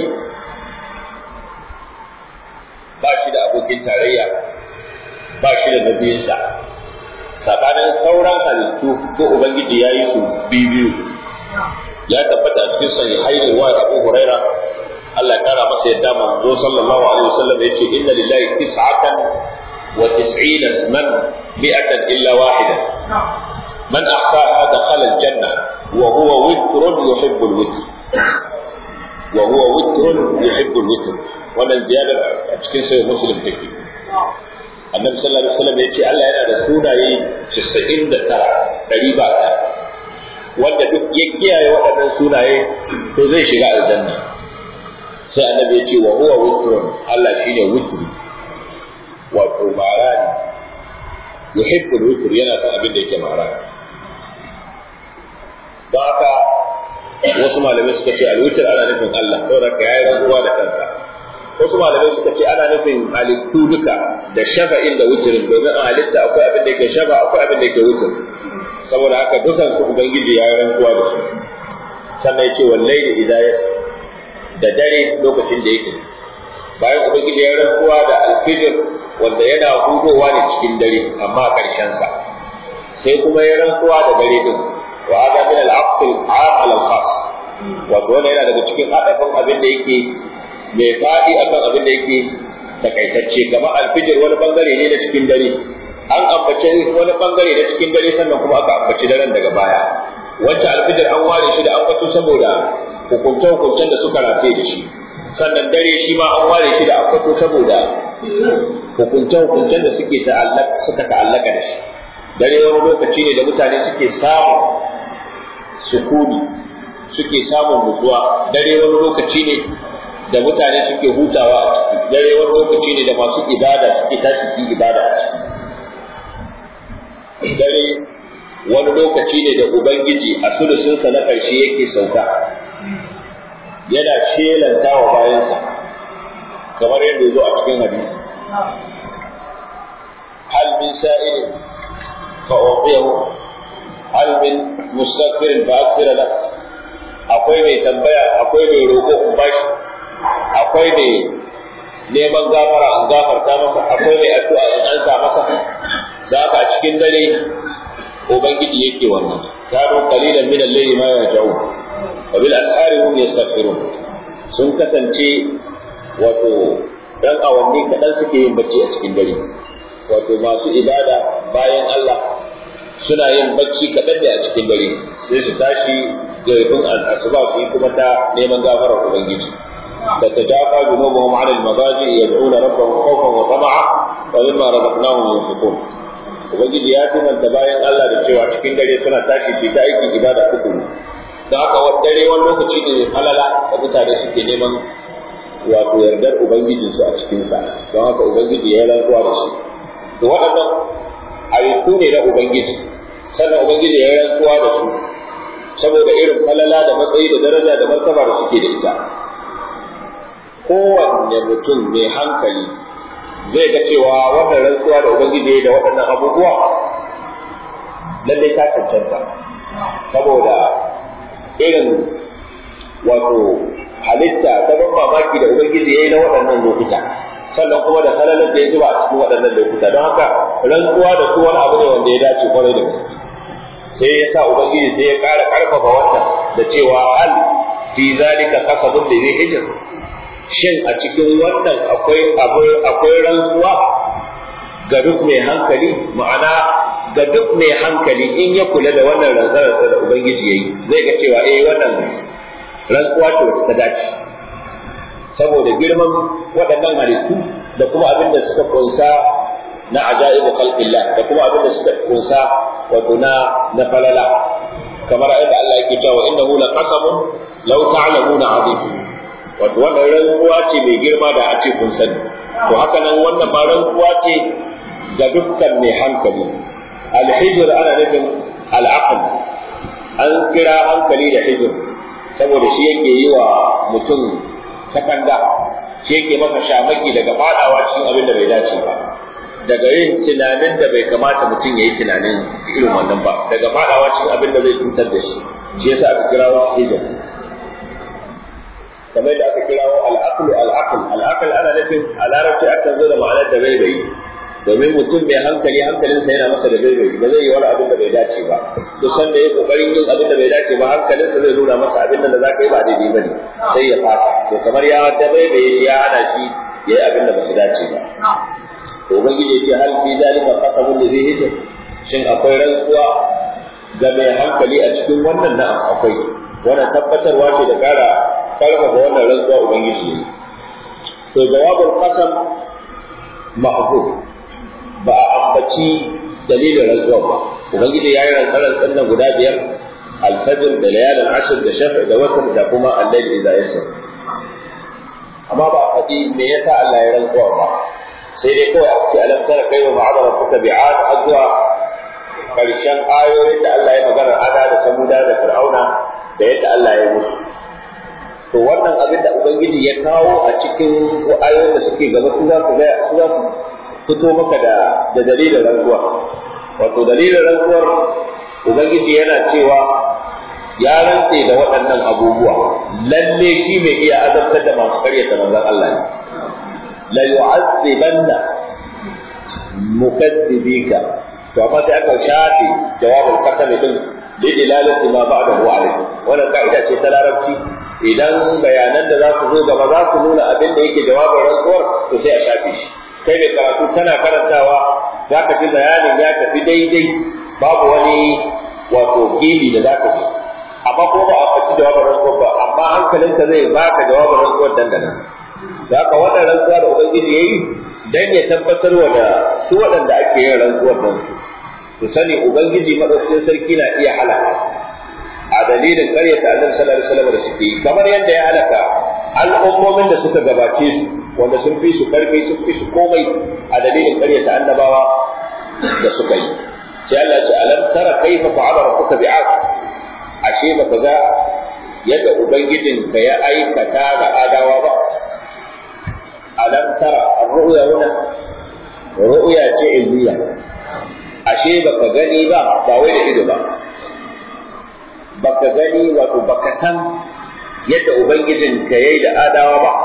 ba shi da abokin tarayya ba shi da nabiyinsa sabanin sauran halittu ko ubangiji ya yi su biyu ya tabbata a cikin sahihai wa Abu Huraira Allah ya kara masa yadda manzo sallallahu alaihi wasallam yace inna lillahi tis'atan wa tis'ina isman mi'atan illa wahida man ahsaha dakhala al-janna wa huwa witrun yuhibbu al-witr wa huwa witrun yuhibbu al-witr wannan ziyada a cikin sahih Muslim take Annabi sallallahu alaihi wasallam yace Allah yana da sunaye casa'in da tara dari ba wanda duk ya kiyaye waɗannan sunaye to zai shiga aljanna sai annabi ya ce wa huwa witrun Allah shine witri wato marani yuhibbu al-witr yana son abin da yake marani don haka wasu malamai suka ce al-witr ana nufin Allah saboda ka yayi rantsuwa da kansa wasu malamai suka ce ana nufin halittu duka da shafa'in da witrin domin a halitta akwai abin da yake shafa akwai abin da yake witr saboda haka dukan su ubangiji ya yi rantsuwa da su sannan ya ce wallahi idza yas da dare lokacin da yake bayan ubangiji ya rantsuwa da alfijir wanda yana hudowa ne cikin dare amma a ƙarshen sa sai kuma ya rantsuwa da dare din wa hada min al-aqd al-aam al-khas wato wannan yana daga cikin hadafin abin da yake mai fadi akan abin da yake takaitacce kamar alfijir wani bangare ne na cikin dare an ambace wani bangare na cikin dare sannan kuma aka ambaci daren daga baya wacce alfijir an ware shi da ambato saboda hukunce-hukuncen da suka rataye da shi sannan dare shi ma an ware shi da ambato saboda hukunce-hukuncen da suke ta'allaka suka ta'allaka da shi dare wani lokaci ne da mutane suke samun sukuni suke samun nutsuwa dare wani lokaci ne da mutane suke hutawa a ciki dare wani lokaci ne da masu ibada suke tashi su ibada a ciki dare wani lokaci ne da ubangiji a sulusunsa na ƙarshe yake sauka yana shelanta wa bayansa kamar yadda zo a cikin hadisi hal min sa'ilin fa uqiyahu hal min mustaghfirin fa aghfira lahu akwai mai tambaya akwai mai roƙo in bashi akwai mai neman gafara an gafarta masa akwai mai addu'a in an sa masa da haka a cikin dare ubangiji yake wannan kanu qalilan min al-layli ma yahjaun wa bil ashari hum yastaghfirun sun kasance wato dan awanni kadan suke yin bacci a cikin dare wato masu ibada bayan Allah suna yin bacci kadan ne a cikin dare sai su tashi gaibin al-asba su kuma ta neman gafarar ubangiji تتجافى جنوبهم عن المضاجع يدعون ربهم خوفا وطمعا ومما رزقناهم ينفقون ubangiji ya tunanta bayan Allah da cewa cikin dare suna tashi su ta aikin ibada uku da haka wani dare wani lokaci ne halala da mutane suke neman wato yardar ubangijinsu a cikinsa don haka ubangiji ya rantsuwa da shi to waɗannan ayyuku ne na ubangiji sannan ubangiji ya rantsuwa da su saboda irin falala da matsayi da daraja da martaba da suke da ita kowanne mutum mai hankali zai ga cewa wannan rantsuwa da ubangiji da waɗannan abubuwa lallai ta cancanta saboda irin wato halitta ta ban mamaki da ubangiji ya yi na waɗannan lokuta sannan kuma da halalar da ya zuba a cikin waɗannan lokuta don haka rantsuwa da su wani abu ne wanda ya dace kwarai da gaske sai ya sa ubangiji sai ya ƙara ƙarfafa wannan da cewa hal fi zalika qasabun li hijr shin a cikin wannan akwai akwai rantsuwa ga duk mai hankali ma'ana ga duk mai hankali in ya kula da wannan rantsuwar da ubangiji yayi zai ga cewa eh wannan rantsuwa ce wacce ta dace saboda girman waɗannan halittu da kuma abin da suka kunsa na ajaibu khalqillah da kuma abin da suka kunsa wato na na falala kamar yadda Allah yake cewa innahu laqasamun law ta'lamuna 'azim wato wannan rantsuwa ce mai girma da a ce kun sani to haka nan wannan ma rantsuwa ce ga dukkan mai hankali al-hijr ana nufin al-aql an kira hankali da hijr saboda shi yake yi wa mutum sakanda shi yake maka shamaki daga fadawa cikin abin da bai dace ba daga yin tunanin da bai kamata mutum ya yi tunanin irin wannan ba, daga faɗawa cikin abin da zai cutar da shi, shi yasa aka kirawo hijab. Kamar da aka kirawo al'aqlu al'aql, al'aql ana nufin a larabci akan zo da ma'anar da bai bai, domin mutum mai hankali hankalinsa yana masa da bai bai, ba zai yi wani abin da bai dace ba. To san da ya kokarin yin abin da bai dace ba, hankalinsa zai nuna masa abin da za ka yi ba daidai ba ne, sai ya fasa. To kamar ya da bai bai ya hana shi ya yi abin da ba su dace ba. To ubangiji ce hal fi zalika qasamun li hijr, shin akwai rantsuwa ga mai hankali a cikin wannan? Na'am akwai. Wannan tabbatarwa ce da kara karfafa wannan rantsuwa ubangiji ne. To jawabul qasam mahzuf, ba a ambaci dalilin rantsuwa ba. Ubangiji ya yi rantsaran nan guda biyar: al-fajr da layalin ashr da shaf' da watr da kuma al-layl idha yasr. Amma ba a faɗi me yasa Allah ya rantsuwa ba, sai dai kawai a ce alam tara kaifa fa'ala rabbuka bi'ad azwa karshen ayoyin da Allah ya magana ada da samuda da fir'auna da yadda Allah ya musu. To wannan abin da ubangiji ya kawo a cikin ayoyin da suke gaba su za su ga su za su fito maka da da dalilin rantsuwa. Wato dalilin rantsuwar ubangiji yana cewa ya rantse da waɗannan abubuwa, lalle shi mai iya azabtar da masu karyata manzon Allah ne. La yu'azzibanna mukaththibika, to amma sai aka shafe jawabul qasam din bi dilalati ma ba'dahu alayhi. Wannan ka'ida ce ta larabci, idan bayanan da za su zo gaba za su nuna abin da yake jawabin rantsuwar, to sai a shafe shi. Kai mai karatu tana karantawa za ka ji bayanin ya tafi daidai, babu wani wato gibi da za ka ji, amma ko ba a faɗi jawabin rantsuwar ba, amma hankalinka zai baka jawabin rantsuwar dandana. Da haka wannan rantsuwa da ubangiji ya yi dan ya tabbatar wa da su waɗanda ake yin rantsuwar nan su sani ubangiji madaukakin sarki na iya halaka a dalilin ƙaryata annabi sallallahu alaihi wasallam da suke yi, kamar yadda ya halaka al'ummomin da suka gabace su wanda sun fi su karfi sun fi su komai a dalilin ƙaryata annabawa da suka yi. Sai Allah ya ce alam tara kaifa fa'ala rabbuka bi'ad, ashe baka ga yadda ubangijinka ya aikata ga adawa ba. Alam tara ar-ru'ya huna ru'ya ce ilmiya, ashe baka gani ba, ba wai da ido ba, baka gani wato baka san yadda ubangijin ka yayi da adawa ba.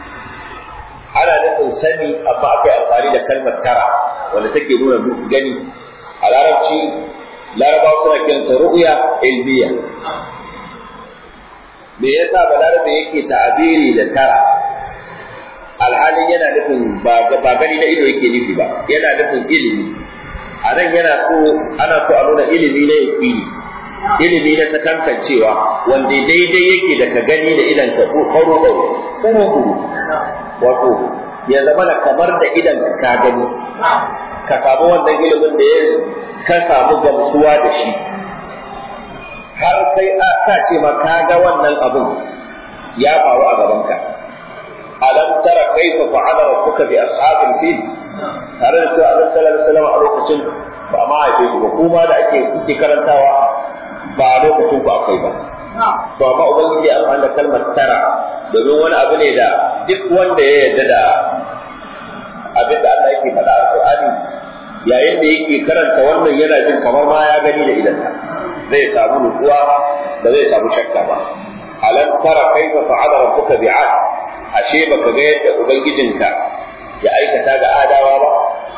Ana nufin sani amma akai amfani da kalmar tara wanda take nuna gani. A larabci larabawa suna kiranta ru'ya ilmiya. Me yasa balarabe yake ta'abiri da tara alhalin yana nufin ba gani na ido yake nufi ba, yana nufin ilimi. A nan yana so ana so a nuna ilimi na yaƙini, ilimi na sakankancewa wanda daidai yake da ka gani da idan ka karo karo kuro kuro, wato ya zama da kamar da idan ka gani, ka samu wannan ilimin da ya ka samu gamsuwa da shi, har sai a ka ce ma ka ga wannan abin ya faru a gabanka. Alam tara kaifa fa'ala rabbuka bi ashabil fil, tare da cewa Annabi sallallahu alaihi wasallam a lokacin ba ma haife shi ba, kuma da ake kuke karantawa ba a lokacin ku akwai ba. To amma ubangiji ya amfani da kalmar tara domin wani abu ne da duk wanda ya yarda da abin da Allah yake faɗa a Qur'ani, yayin da yake karanta wannan yana jin kamar ma ya gani da idansa, zai samu nutsuwa da zai samu shakka ba. Alam tara kaifa fa'ala rabbuka bi'ad, ashe baka ga yadda ubangijinka ya aikata ga adawa ba.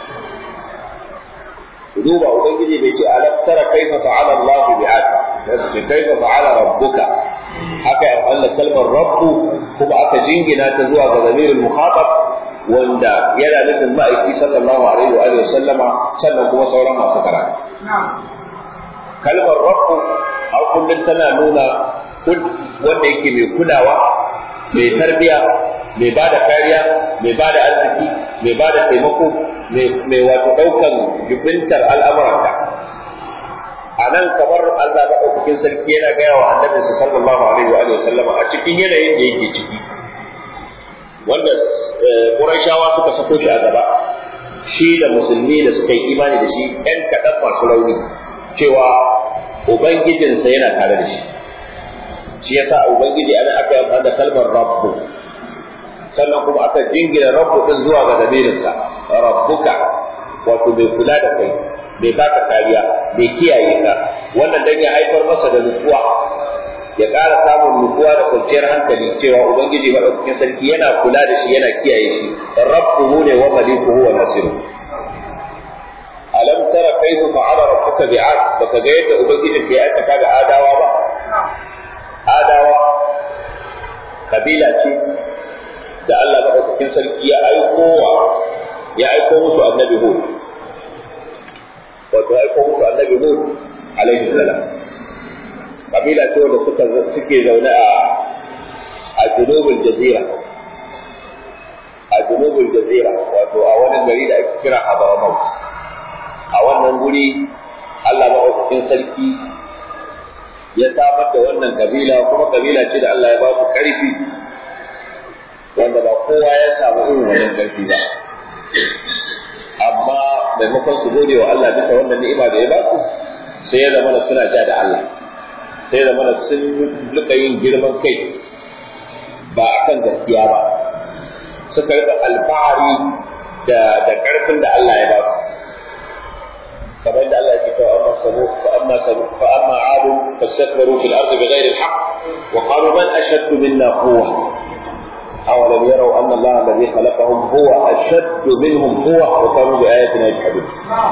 duba ubangiji bai ce alam tara kaifa fa'ala Allah bi'ad, sai kaifa fa'ala rabbuka. haka ya Allah kalmar rabbu kuma aka jingina ta zuwa ga zamirin mukhatab wanda yana nufin ma'aiki sallallahu alaihi wa alihi sallama, sannan kuma sauran masu karatu. Kalmar rabbu a kullum tana nuna wanda yake mai kulawa, mai tarbiya, mai ba da kariya, mai ba da arziki, mai ba da taimako, mai wato ɗaukan jubintar al'amuranta. A nan kamar Allah maɗaukakin sarki yana gaya wa annabinsa sallallahu alaihi wa sallama a cikin yanayin da yake ciki, wanda Qurayshawa suka sako shi a gaba, shi da musulmi da suka yi imani da shi ‘yan kaɗan masu rauni, cewa Ubangijinsa yana tare da shi. Shi yasa Ubangiji ana aka yi da kalmar Rabbu, sannan kuma aka jingina Rabbu ɗin zuwa ga damirinsa, Rabbuka, wato mai kula da kai, mai baka kariya, mai kiyaye ka, wannan dan ya haifar masa da nutsuwa, ya ƙara samun nutsuwa da kwanciyar hankali cewa ubangiji madaukakin sarki yana kula da shi, yana kiyaye shi. Rabbuhu ne wa malikuhu wa nasiruhu. Alam tara kayfa fa'ala rabbuka bi'ad, baka ga yadda ubangiji ke aikata ga adawa ba? Adawa kabila ce da Allah madaukakin sarki ya aiko wa ya aiko musu annabi Hud, wato aiko musu annabi Hud alaihi salam. Kabila ce wanda suka suke zaune a a junubul jazira, a junubul jazira, wato a wani gari da ake kira Hadramaut. A wannan guri Allah madaukakin sarki ya samar da wannan kabila, kuma kabila ce da Allah ya ba su karfi wanda ba kowa ya samu irin wannan karfi ba, amma maimakon su gode wa Allah bisa wannan ni'ima da ya ba su, sai ya zama suna ja da Allah, sai ya zama sun rika yin girman kai ba akan gaskiya ba, suka rika alfahari da da karfin da Allah ya ba su. كما إن الله يقول فأما ثمود فأما ثمود فأما عاد فاستكبروا في الأرض بغير الحق وقالوا من أشد منا قوة أولم يروا أن الله الذي خلقهم هو أشد منهم قوة وكانوا بآياتنا يجحدون.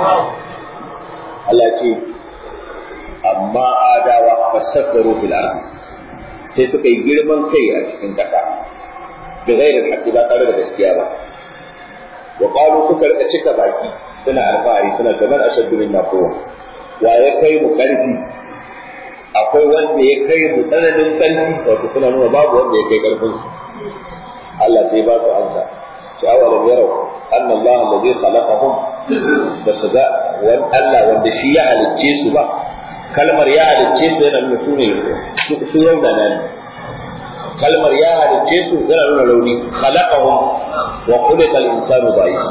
الله يقول أما عاد فاستكبروا في الأرض sai suka yi girman kai a cikin ƙasa da gairin haƙƙi ba tare da gaskiya ba, wa qalu suka rika cika baki suna alfahari suna kamar ashaddu minna quwwa, wa ya kai mu karfi, akwai wanda ya kai mu tsananin karfi, wato suna nuna babu wanda ya kai karfin su. Allah sai ba su amsa ce awalam yarau anna Allah alladhi khalaqahum, da su ga wani Allah wanda shi ya halicce su ba. Kalmar ya halicce su yana nuna su ne su raunana ne, kalmar ya halicce su yana nuna rauni. Khalaqahum wa khuliqa al-insanu da'if.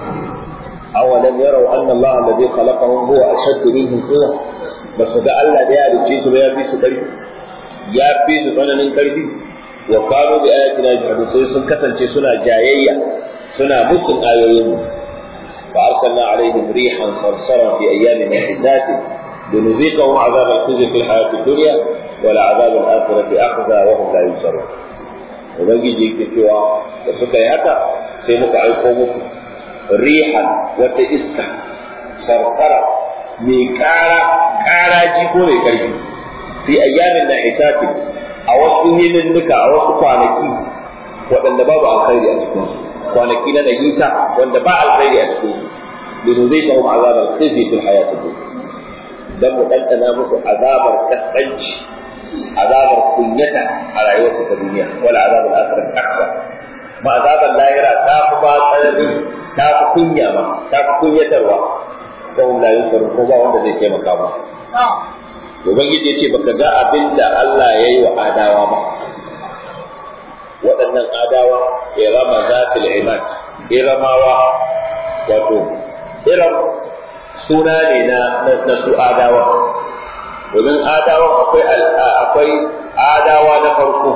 أولم يروا أن الله الذي خلقهم هو أشد منهم قوة، بس ده الله ده يعرف شيء سبيا في سكري يا في سكان الكربي وقالوا بآياتنا يجحدون، سيسون كسن شيء سنا جايية سنا مسلم آيوين. فأرسلنا عليهم ريحا صرصرا في أيام نحسات لنذيقهم عذاب الخزي في الحياة الدنيا ولعذاب الآخرة أخزى وهم لا ينصرون. وبنجي يجي كيوا وسكاي هكا سيمك عيقومك rihan wata iska sarsara mai kara karaji ko mai karfi fi ayyamin na hisabi a wasu hininnuka a wasu kwanaki waɗanda babu alkhairi a cikin su, kwanaki na nahisa wanda ba alkhairi a cikin su. linuzikahum azabar khizi fil hayati dunya, dan mu ɗanɗana musu azabar kaskanci, azabar kunyata a rayuwarsu ta duniya, wala azabar akhirah aksa, ma azabar lahira ta fi ba tsanani, ta fi kunya ma, ta fi kunyatarwa, ko hum la yunsarun, ko ba wanda zai taimaka ba. Ubangiji ya ce baka ga abin da Allah ya yi wa adawa ba, waɗannan adawa irama zatul imad, iramawa, wato iram suna ne na na su adawa, domin adawa akwai akwai adawa na farko,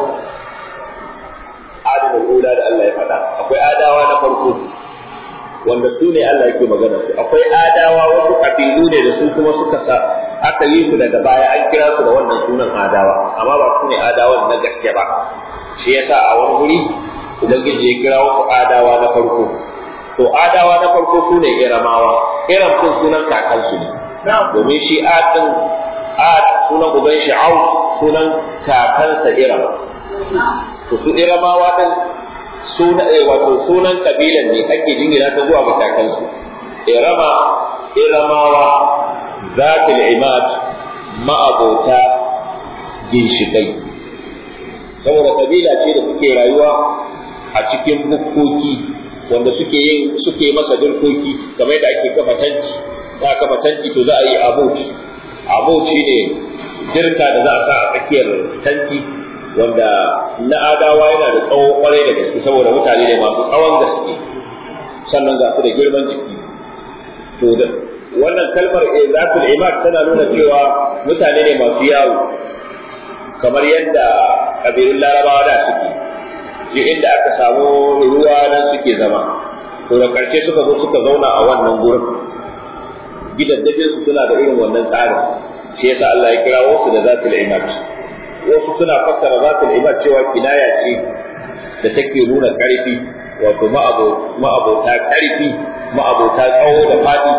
adadin ula da Allah ya faɗa, akwai adawa na farko wanda su ne Allah yake magana su, akwai adawa wasu kabilu ne da su kuma suka sa aka yi su daga baya an kira su da wannan sunan adawa, amma ba su ne adawan na gaske ba. Shi yasa a wani wuri ubangiji ya kira wasu adawa na farko. To adawa na farko su ne iramawa, iram sun sunan kakansu ne, domin shi adin ad sunan uban shi au sunan kakansa iram. To su iramawa din suna wato sunan kabilan ne ake jingina ta zuwa ga kakansu. Irama iramawa zatul imad ma'abota ginshikai, saboda kabila ce da suke rayuwa a cikin bukkoki wanda suke yin suke masa dirkoki, kamar da ake kafa tanti, za a kafa tanti to za a yi aboci. Aboci ne dirka da za a sa a tsakiyar tanti, wanda na adawa yana da tsawo kwarai da gaske saboda mutane ne masu tsawon gaske, sannan ga su da girman jiki. To da wannan kalmar zatul imad tana nuna cewa mutane ne masu yawo, kamar yadda kabilun larabawa da suke, duk inda aka samu ruwa nan suke zama, to da karshe suka zo suka zauna a wannan gurin gidaddajin su suna da irin wannan tsarin shi yasa Allah ya kira wasu da zatul imad wasu suna fassara zatul imad cewa kinaya ce da take nuna karfi wato ma'abota karfi ma'abota tsawo da fadi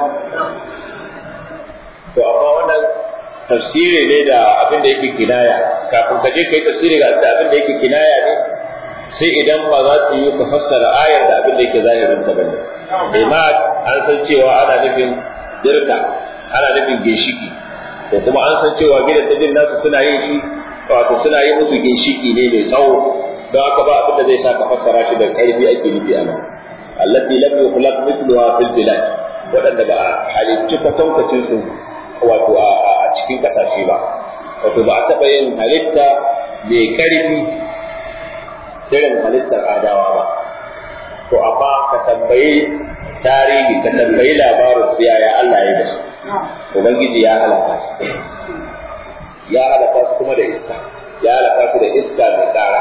to amma wannan tafsiri ne da abin da yake kinaya kafin ka je kai tafsiri ga abin da yake kinaya ne sai idan ba za ta yi ka fassara ayar da abin da yake zahirin ta bane imad an san cewa ana nufin dirka ana nufin ginshiki ko kuma an san cewa gidan dajin nasu suna yin shi wato suna yi musu ginshiki ne mai tsawo don haka ba abin da zai sa ka fassara shi da karfi ake nufi a nan allati lam yukhlaq mithluha fil bilad wadanda ba a halicci kwatankwacin su wato a cikin kasashe ba wato ba a taɓa yin halitta mai karfi irin halittar adawa ba to amma ka tambayi tarihi ka tambayi labarin su yaya Allah ya da su ubangiji ya halaka su ya halaka su kuma da iska ya halaka su da iska mai tsara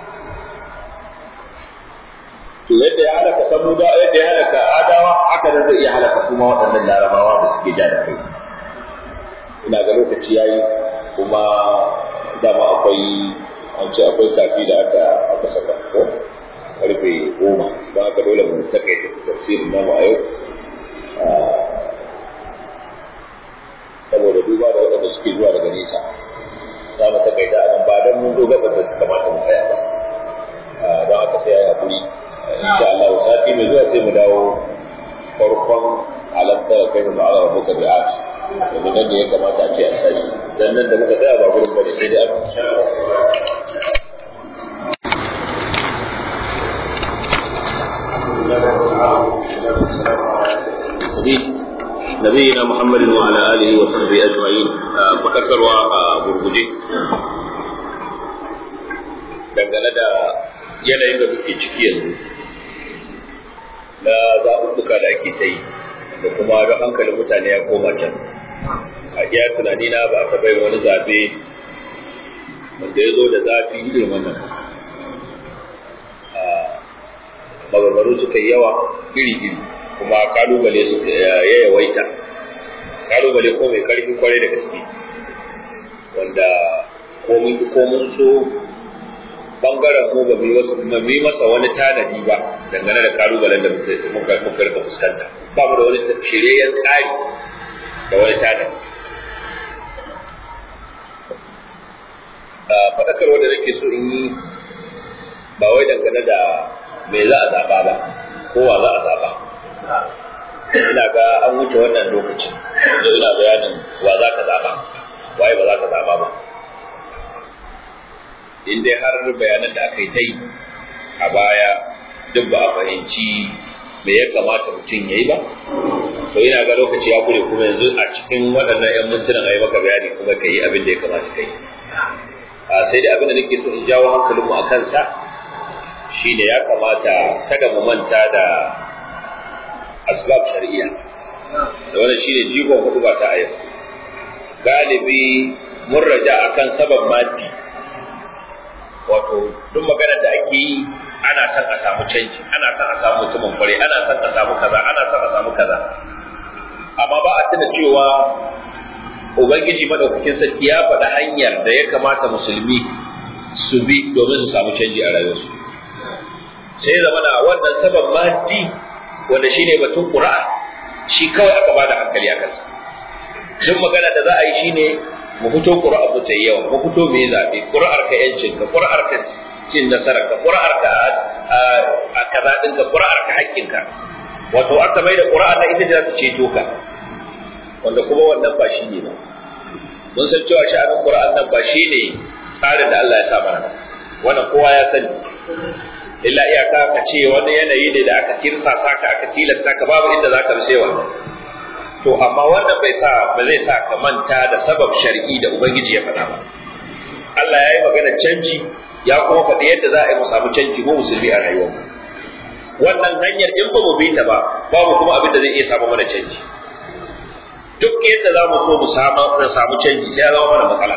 to yadda ya halaka samuda yadda ya halaka adawa haka da zai iya halaka kuma waɗannan larabawa da suke ja da kai ina ga lokaci yayi kuma dama akwai an ce akwai tafi da aka aka saka ko karfe goma don haka dole mu takaita tafsirin namu a yau saboda duba da waɗanda suke zuwa daga nesa za mu takaita a nan ba don mun zo gaba da kamata mu tsaya ba don haka sai ya haƙuri insha Allah sati mai zuwa sai mu dawo farkon alamta kai mu ala rabbuka bi'at domin nan da ya kamata a ce a sani dan nan da muka tsaya ba gurin bane sai dai a نبينا محمد وعلى آله وصحبه أجمعين فكروا برغجي dangane da yanayin da muke ciki yanzu na zaɓuɓɓuka da ake ta yi da kuma da hankalin mutane ya koma can a iya tunani na ba a taɓa wani zaɓe wanda ya zo da zafi irin wannan maganganu suka yi yawa iri-iri kuma kalubale su ya yawaita kalubale ko mai karfi kwarai da gaske wanda komin komin so bangaren mu ba mu yi masa wani tanadi ba dangane da kalubalen da muka muka rika fuskanta ba mu da wani shiryayyen tsari da wani tanadi faɗakarwa da nake so in yi ba wai dangane da me za a zaɓa ba ko wa za a zaɓa ina ga an wuce wannan lokacin da ina bayanin wa za ka zaɓa waye ba za ka zaɓa ba in dai har bayanan da aka yi ta yi a baya duk ba a fahimci me ya kamata mutum ya yi ba to ina ga lokaci ya kure kuma yanzu a cikin waɗannan 'yan mintunan a yi maka bayani kuma ka yi abin da ya kamata ka yi sai dai abin da nake so in jawo hankalinmu a kansa shine ya kamata kada mu manta da asbab shari'a da wannan shine jigon hudu ba ta ayat galibi mun raja akan sabab maddi wato duk magana da ake yi ana son a samu canji ana son a samu mutumin kware ana son a samu kaza ana son a samu kaza amma ba a tuna cewa ubangiji madaukakin sarki ya faɗa hanyar da ya kamata musulmi su bi domin su samu canji a rayuwarsu sai zama na wannan sabab maddi wanda shine batun qur'a shi kawai aka bada hankali a kansa duk magana da za a yi shine mu fito qur'a mu tayi yawa mu fito me zabe qur'ar ka yancin ka qur'ar ka cin nasarar ka qur'ar ka a kaza din ka qur'ar ka haƙƙin ka wato aka mai da qur'a na ita ce za ta ceto ka wanda kuma wannan ba shi ne ba mun san cewa sha'anin qur'an nan ba shi ne tsarin da Allah ya sa mana wannan kowa ya sani illa iyaka ka ce wani yanayi ne da aka kirsa saka aka tilasta ka babu inda zaka rushe wannan to amma wannan bai sa ba zai sa ka manta da sabab shar'i da ubangiji ya faɗa ba Allah ya yi magana canji ya kuma faɗi yadda za a yi mu samu canji mu musulmi a rayuwar mu wannan hanyar in ba mu bi ta ba babu kuma abin da zai iya samu mana canji duk yadda za mu so mu samu samu canji sai ya zama mana matsala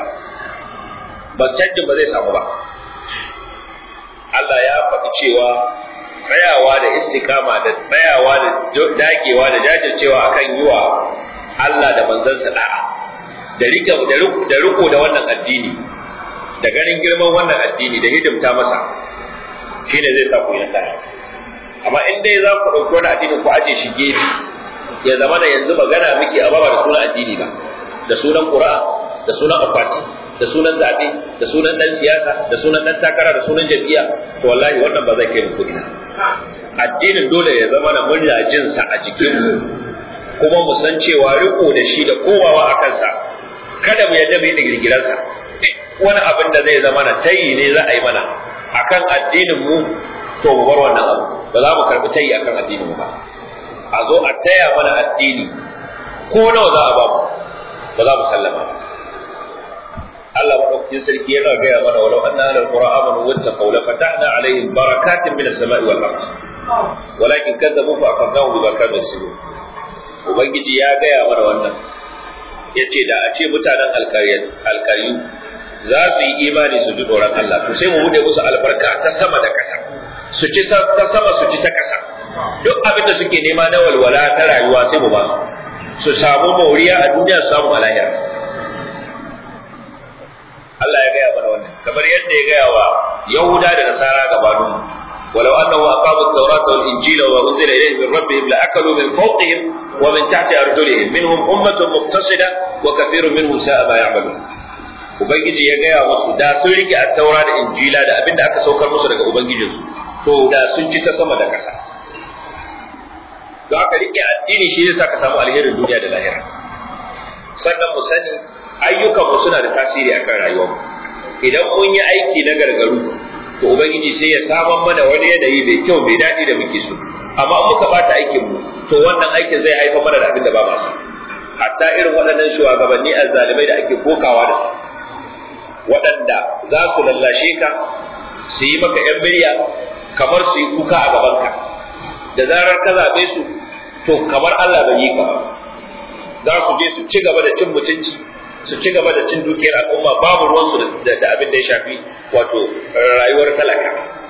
ba canjin ba zai samu ba Allah ya faɗi cewa tsayawa da istiqama da tsayawa da dagewa da jajircewa akan yiwa Allah da manzansa da'a da rika da riko da wannan addini da ganin girman wannan addini da hidimta masa shine zai sa ku yi nasara. Amma in dai za ku ɗauki wani addini ku aje shi gefe ya zama da yanzu magana muke a baba da sunan addini ba, da sunan ƙura'a, da sunan akwati, da sunan zaɓe, da sunan ɗan siyasa, da sunan ɗan takara, da sunan jam'iyya, to wallahi wannan ba zai kai mu ina. Addinin dole ya zama da murya jinsa a jikin mu, kuma mu san cewa riko da shi da kowawa a kansa, kada mu yadda mu yi digirgiransa. Duk wani abin da zai zama na tayi ne za a yi mana akan addinin mu, to mu bar wannan abu, ba za mu karɓi tayi akan addinin mu ba. A zo a taya mana addini ko nawa za a ba mu, ba za mu sallama. Allah madaukakin sarki yana gaya mana walau anna ahlul qura amanu wattaqaw la fatahna alaihim barakatin minas sama'i wal ard walakin kadzabu fa akhadnahum bima kanu yaksibun. Ubangiji ya gaya mana wannan, yace da a ce mutanen alƙaryan alƙaryu za su yi imani su ji tsoron Allah, to sai mu bude musu albarka ta sama da ƙasa, su ci ta sama su ci ta ƙasa. Duk abin da suke nema na walwala ta rayuwa sai mu ba su samu moriya a duniya, su samu a lahira. Allah ya gaya mana wannan, kamar yadda ya gaya wa Yahuda da Nasara gabanin walau annahu aqamu at-taurata wal injila wa unzila ilayhim min rabbihim la akalu min fawqihim wa min tahti arjulihim minhum ummatun muqtasida wa kathirun minhum sa'a ma ya'malun. Ubangiji ya gaya musu da sun rike at-taura da injila da abinda aka saukar musu daga ubangijinsu, to da sun ci ta sama da ƙasa. Don haka rike addini shi yasa ka samu alherin duniya da lahira. Sannan mu sani ayyukanmu suna da tasiri akan rayuwarmu. Idan mun yi aiki na gargaru, to ubangiji sai ya saman mana wani yanayi mai kyau mai daɗi da muke so. Amma in muka bata aikin mu, to wannan aikin zai haifar mana da abin da ba masu. Hatta irin waɗannan shugabanni azzalimai da ake kokawa da su, waɗanda za su lallashe ka, su yi maka ƴan birya kamar su yi kuka a gabanka. Da zarar ka zaɓe su, to kamar Allah bai yi ka ba. Za su je su ci gaba da cin mutunci, su ci gaba da cin dukiyar al'umma, babu ruwansu da abin da ya shafi wato rayuwar talaka.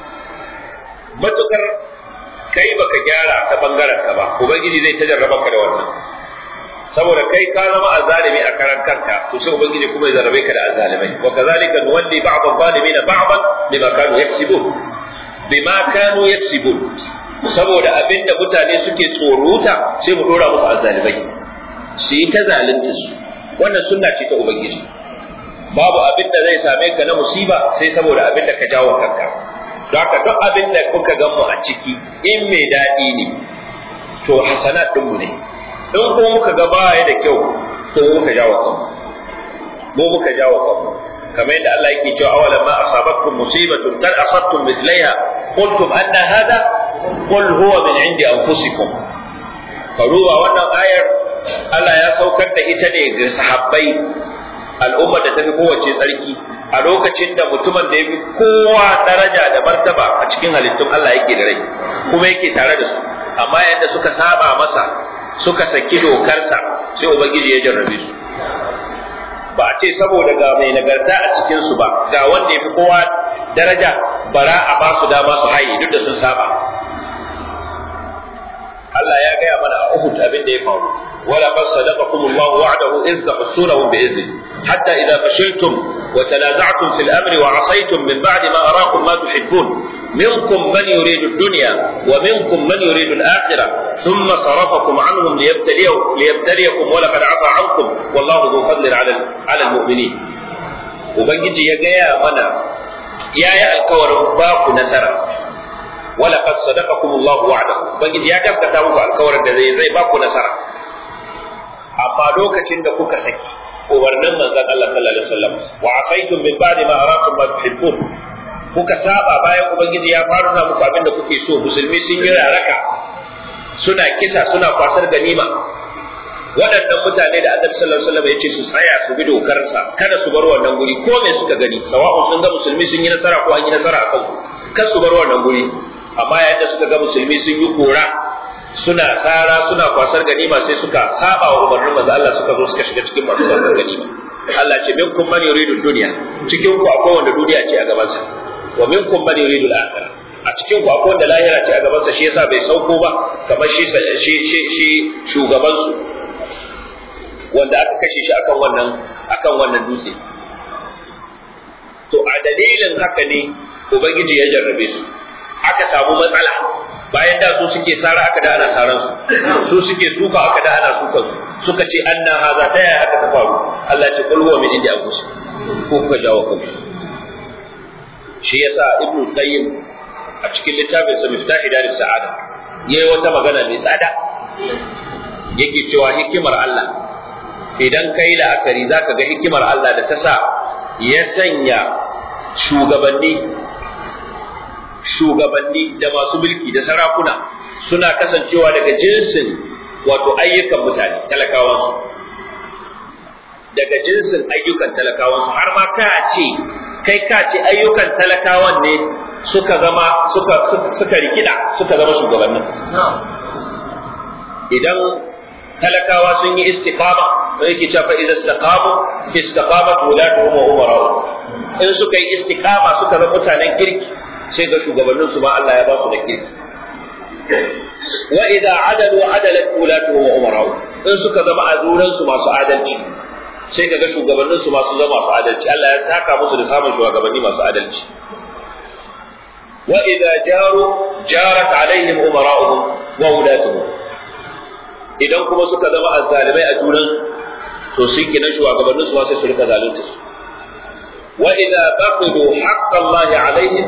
Matukar kai baka gyara ta bangaren ka ba, ubangiji zai ta jarraba ka da wannan, saboda kai ka zama azalimi a karan kanka, to sai ubangiji kuma ya jarrabe ka da azalimai. Wa kazalika nuwalli ba'd adh-dhalimin ba'dan bima kanu yaksibun bima kanu yaksibun saboda abinda mutane suke tsoruta sai mu dora musu azalimai su yi ta zalunta su. Wannan sunna ce ta ubangiji. Babu abin da zai same ka na musiba sai saboda abin da ka jawo kanka. Don haka duk abin da kuka gan mu a ciki in mai daɗi ne, to hasanat ɗinmu ne. In kuma muka ga baya da kyau, to mu muka jawo kanmu. Mu muka jawo kanmu. Kamar yadda Allah yake cewa awalan ma asabatkum musibatun qad asabtum mithlaiha qultum anna hadha qul huwa min indi anfusikum. Karuba wannan ayar Allah ya saukar da ita ne ga sahabbai, al'ummar da ta fi kowace tsarki, a lokacin da mutumin da ya fi kowa daraja da martaba a cikin halittun Allah yake da rai kuma yake tare da su, amma yadda suka saba masa suka saki dokarsa sai ubangiji ya jarrabe su. Ba a ce saboda ga mai nagarta a cikin su ba, ga wanda ya fi kowa daraja bara a ba su dama su haye duk da sun saba. Allah ya gaya mana a Uhud abin da ya faru. Wala qad sadaqakum Allahu wa'dahu idh tahsunahum bi idhni hatta idha fashiltum wa tanaza'tum fil amri wa 'asaytum min ba'di ma araakum ma tuhibbun minkum man yuridu ad-dunya wa minkum man yuridu al-akhirah thumma sarafakum 'anhum liyabtaliyakum liyabtaliyakum wa laqad 'afa 'ankum wallahu dhu fadlin 'ala 'ala al-mu'minin. Ubangiji ya gaya mana yayi alkawarin ba ku nasara. ولقد صدقكم الله وعده ubangiji ya gaskata muku alkawarin da zai zai ba ku nasara, amma lokacin da kuka saki umarnin manzon Allah sallallahu alaihi wasallam wa asaitum min ba'di ma arakum ma tuhibbun, kuka saba bayan ubangiji ya fara muku abin da kuke so. Musulmi sun yi raraka, suna kisa, suna kwasar ganima. Waɗannan mutane da Annabi sallallahu alaihi wasallam ya ce su tsaya su bi dokarsa, kada su bar wannan guri ko me suka gani, sawa'un sun ga musulmi sun yi nasara ko an yi nasara a kansu, kar su bar wannan guri. Amma yayin da suka ga musulmi sun yi kora, suna tsara, suna kwasar ganima, sai suka saba wa umarnin manzo Allah, suka zo suka shiga cikin masu kwasar ganima. Allah ce minkum man yuridu dunya, cikin ku akwai wanda duniya ce a gaban sa, wa minkum man yuridu al-akhirah, a cikin ku akwai wanda lahira ce a gaban sa shi yasa bai sauko ba kamar shi shi shi, shi shugaban su wanda aka kashe shi akan wannan akan wannan dutse to a dalilin haka ne ubangiji ya jarrabe su aka samu matsala bayan da su suke sara aka da ana saran su su suke suka aka da ana suka suka ce anna haza ta yaya haka ta faru Allah ya ce kul huwa min indi anfusikum ko ka jawo kanku shi yasa ibnu qayyim a cikin littafin sa miftahi daris sa'ada yayi wata magana mai tsada yake cewa hikimar Allah idan kai la'akari zaka ga hikimar Allah da ta sa ya sanya shugabanni shugabanni da masu mulki da sarakuna suna kasancewa daga jinsin wato ayyukan mutane talakawan daga jinsin ayyukan talakawan har ma ka ce kai ka ce ayyukan talakawan ne suka zama suka suka rikida suka zama shugabannin idan talakawa sun yi istiqama sai yake cewa fa idza istaqamu istaqamat wulatuhum wa umara'u in suka yi istiqama suka zama mutanen kirki sai ga shugabannin su ma Allah ya ba su da kirki wa idza adalu adalat wulatuhum wa umara'u in suka zama azuran su masu adalci sai ga shugabannin su masu zama masu adalci Allah ya saka musu da samun shugabanni masu adalci wa idza jaru jarat alaihim umara'uhum wa wulatuhum idan kuma suka zama azzalimai a junan to shi kenan shugabannin su sai su rika zalunta su wa idza baqidu haqqa Allah alaihim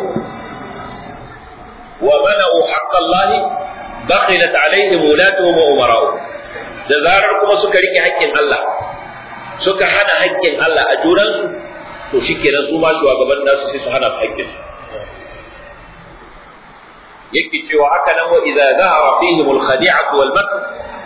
wa mana'u haqqa Allah baqilat alaihim wulatuhum wa umara'uhum da zarar kuma suka rike haƙƙin Allah suka hana haƙƙin Allah a junan su to shi kenan su ma shugabannin nasu sai su hana haƙƙin su yake cewa haka nan wa idza zahara fihim al-khadi'atu wal makr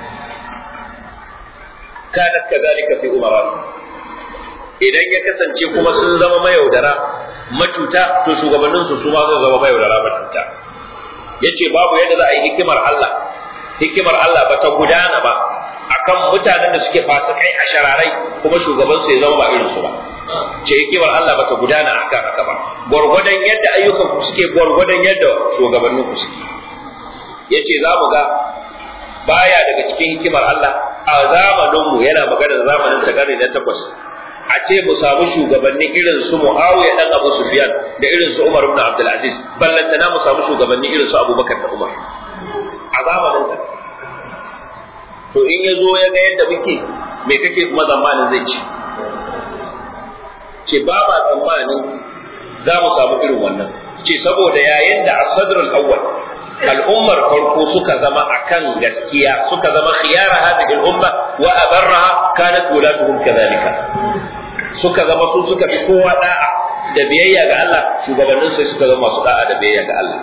kanat kadhalika fi umara idan ya kasance kuma sun zama mayaudara matuta to shugabannin su su ma zai zama mayaudara matuta yace babu yadda za a yi hikimar Allah hikimar Allah ba ta gudana ba akan mutanen da suke fasikai a shararai kuma shugaban su ya zama ba irin su ba ce hikimar Allah ba ta gudana akan haka ba gwargwadon yadda ayyukan ku suke gwargwadon yadda shugabannin ku suke yace za mu ga baya daga cikin hikimar Allah a zamaninmu yana magana zamanin ta karni na takwas a ce mu samu shugabanni irin su Muawiya dan Abu Sufyan da irin su Umar ibn Abdul Aziz ballantana mu samu shugabanni irin su Abubakar da Umar a zamanin sa to in ya zo ya ga yadda muke me kake kuma zamanin zai ci ce ba ba tsammanin za mu samu irin wannan ce saboda yayin da as-sadr al-awwal al'ummar farko suka zama akan gaskiya suka zama khiyara hadhihi al-umma wa abarraha kanat wulatuhum kadhalika suka zama su suka fi kowa da'a da biyayya ga Allah shugabannin sai suka zama masu da'a da biyayya ga Allah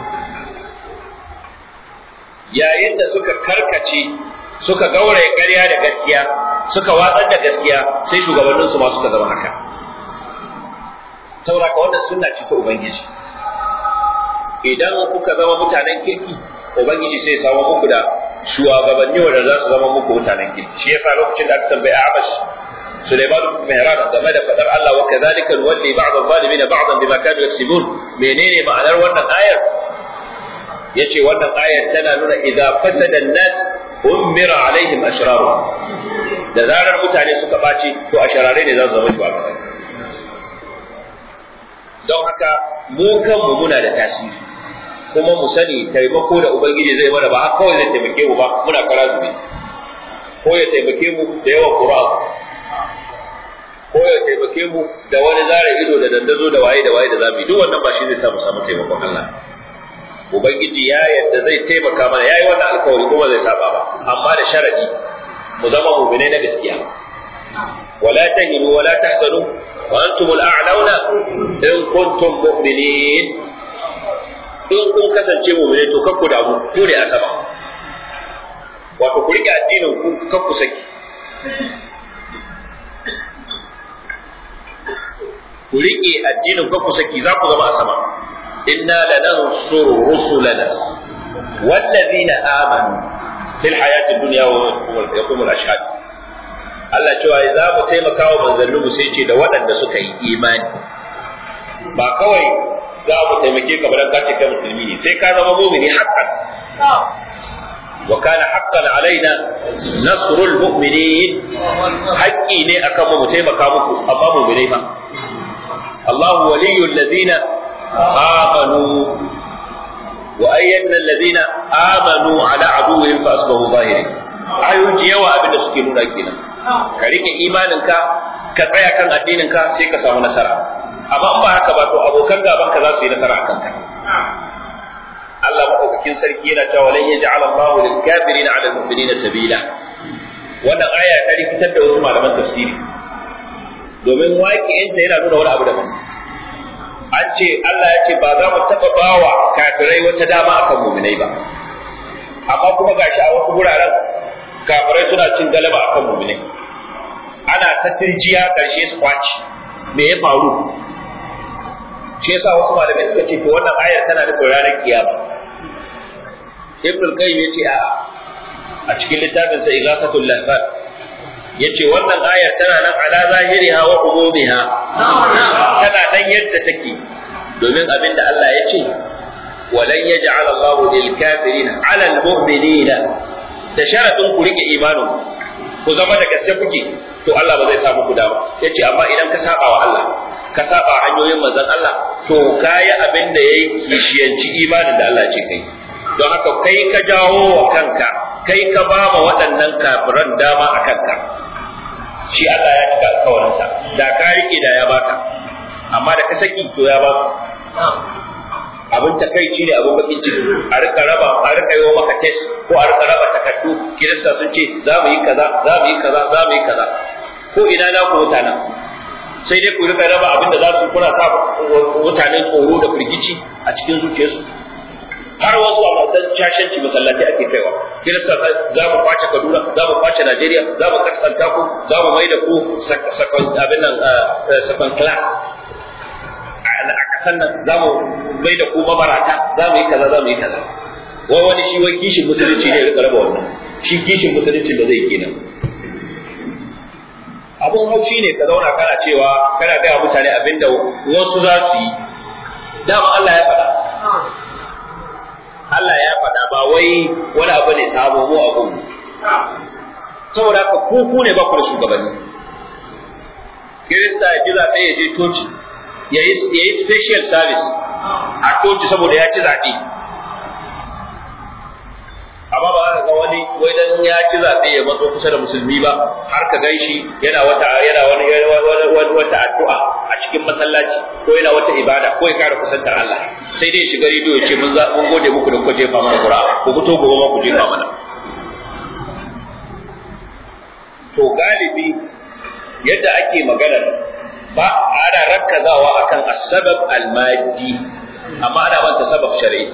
yayin da suka karkace suka gauraye ƙarya da gaskiya suka watsar da gaskiya sai shugabannin su ma suka zama haka saboda ka wannan sunna ce ta ubangiji idan kuka zama mutanen kirki ubangiji sai ya samu muku da shugabanni wanda za su zama muku mutanen kirki shi yasa lokacin da aka tambaye Abash Sulaiman ibn Mihran game da fadar Allah wa kadhalika nuwalli ba'd adh-dhalimin ba'dan bima kanu yaksibun menene ma'anar wannan ayar yace wannan ayar tana nuna idza fasada an-nas ummira alaihim ashraru da zarar mutane suka baci to asharare ne za su zama shugabanni don haka mu kanmu muna da tasiri kuma mu sani taimako da ubangiji zai mana ba kawai zai taimake mu ba muna karatu ne ko ya taimake mu da yawan qur'an ko ya taimake mu da wani zara ido da dandazo da waye da waye da zabi duk wannan ba shi zai samu samu taimakon Allah ubangiji ya yadda zai taimaka mana yayi wannan alƙawari kuma zai saba ba amma da sharadi mu zama mu'minai na gaskiya wala tahinu wala tahzanu wa antum al-a'launa in kuntum mu'minin in kun kasance mu'mini to kakku da mu ku ne a sama wato ku rike addinin ku kakku saki ku rike addinin kakku saki za ku zama a sama inna lanansuru rusulana والذين آمنوا في الحياة الدنيا ويقوم الأشهاد Allah cewa za mu taimaka wa manzanninmu sai ce da waɗanda suka yi imani ba kawai za mu taimake ka ba dan ka ce kai musulmi ne sai ka zama mu'mini haqqan wa kana haqqan alaina nasrul mu'minin haqqi ne akan mu taimaka muku amma mu'minai ba Allahu waliyul ladina amanu wa ayyadna alladhina amanu ala aduwwihim fa asbahu zahirin ayoyi yawa abin da suke nuna kenan ka rike imaninka ka tsaya kan addininka sai ka samu nasara amma in ba haka ba to abokan gaban ka za su yi nasara akan ka Allah madaukakin sarki yana cewa lan yaj'al Allahu lil kafirina 'ala al-mu'minina sabila wannan aya ta rikitar da wasu malaman tafsiri domin waƙi'inta yana nuna wani abu daban an ce Allah ya ce ba za mu taɓa bawa kafirai wata dama akan mu'minai ba amma kuma gashi a wasu wuraren kafirai suna cin galaba akan mu'minai ana ta tirjiya karshe su kwaci me ya faru shi yasa wasu malamai suka ce to wannan ayar tana nufin ranar kiyama Ibn al-Qayyim yace a a cikin littafin sa Ighathatul Lahfan yace wannan ayar tana nan ala zahiriha wa umumiha tana nan yadda take domin abinda Allah ya ce walan yaj'al Allahu lil kafirin 'ala al mu'minina da sharadin ku rike imanin ku zama da gaske kuke to Allah ba zai sa muku dama yace amma idan ka saba wa Allah ka saba hanyoyin manzon Allah to kai abin da yayi kishiyanci imanin da Allah ce kai don haka kai ka jawo wa kanka kai ka ba ma waɗannan kafiran dama a kanka shi Allah ya cika alƙawarinsa da ka rike da ya baka amma da ka saki to ya baka abin takaici ne abin bakin ciki a rika raba a rika yi wa maka test ko a rika raba takardu kirista sun ce za mu yi kaza za mu yi kaza za mu yi kaza ko ina na ku mutanen sai dai ku rika raba abin da za su kuna sa mutanen tsoro da firgici a cikin zuciyarsu har wasu a matan shashanci masallaci ake kaiwa kirista za mu kwace Kaduna za mu kwace Najeriya za mu kaskanta ku za mu mai da ku sakon abin nan sakon class a kasan nan za mu mai da ku mabarata za mu yi kaza za mu yi kaza wai wani shi wai kishin musulunci ne ya rika raba wannan shi kishin musulunci da zai kenan abun haushi ne ka zauna kana cewa kana gaya mutane abinda wasu za su yi dama Allah ya faɗa Allah ya faɗa ba wai wani abu ne sabo mu abu saboda haka ku ku ne ba ku da shugabanni Kirista ya ji zaɓe ya je coci ya yi special service a coci saboda ya ci zaɓe amma ba ka ga wani wai dan ya ci zaɓe ya matso kusa da musulmi ba har ka gan shi yana wata yana wani wata addu'a a cikin masallaci ko yana wata ibada ko ya kara kusantar Allah sai dai ya shiga rediyo ya ce mun za mun gode muku da kuka jefa mana Qur'ani ku fito gobe ma ku jefa mana to galibi yadda ake magana ba ana rakkazawa akan as-sabab al-maddi amma ana manta sabab shar'i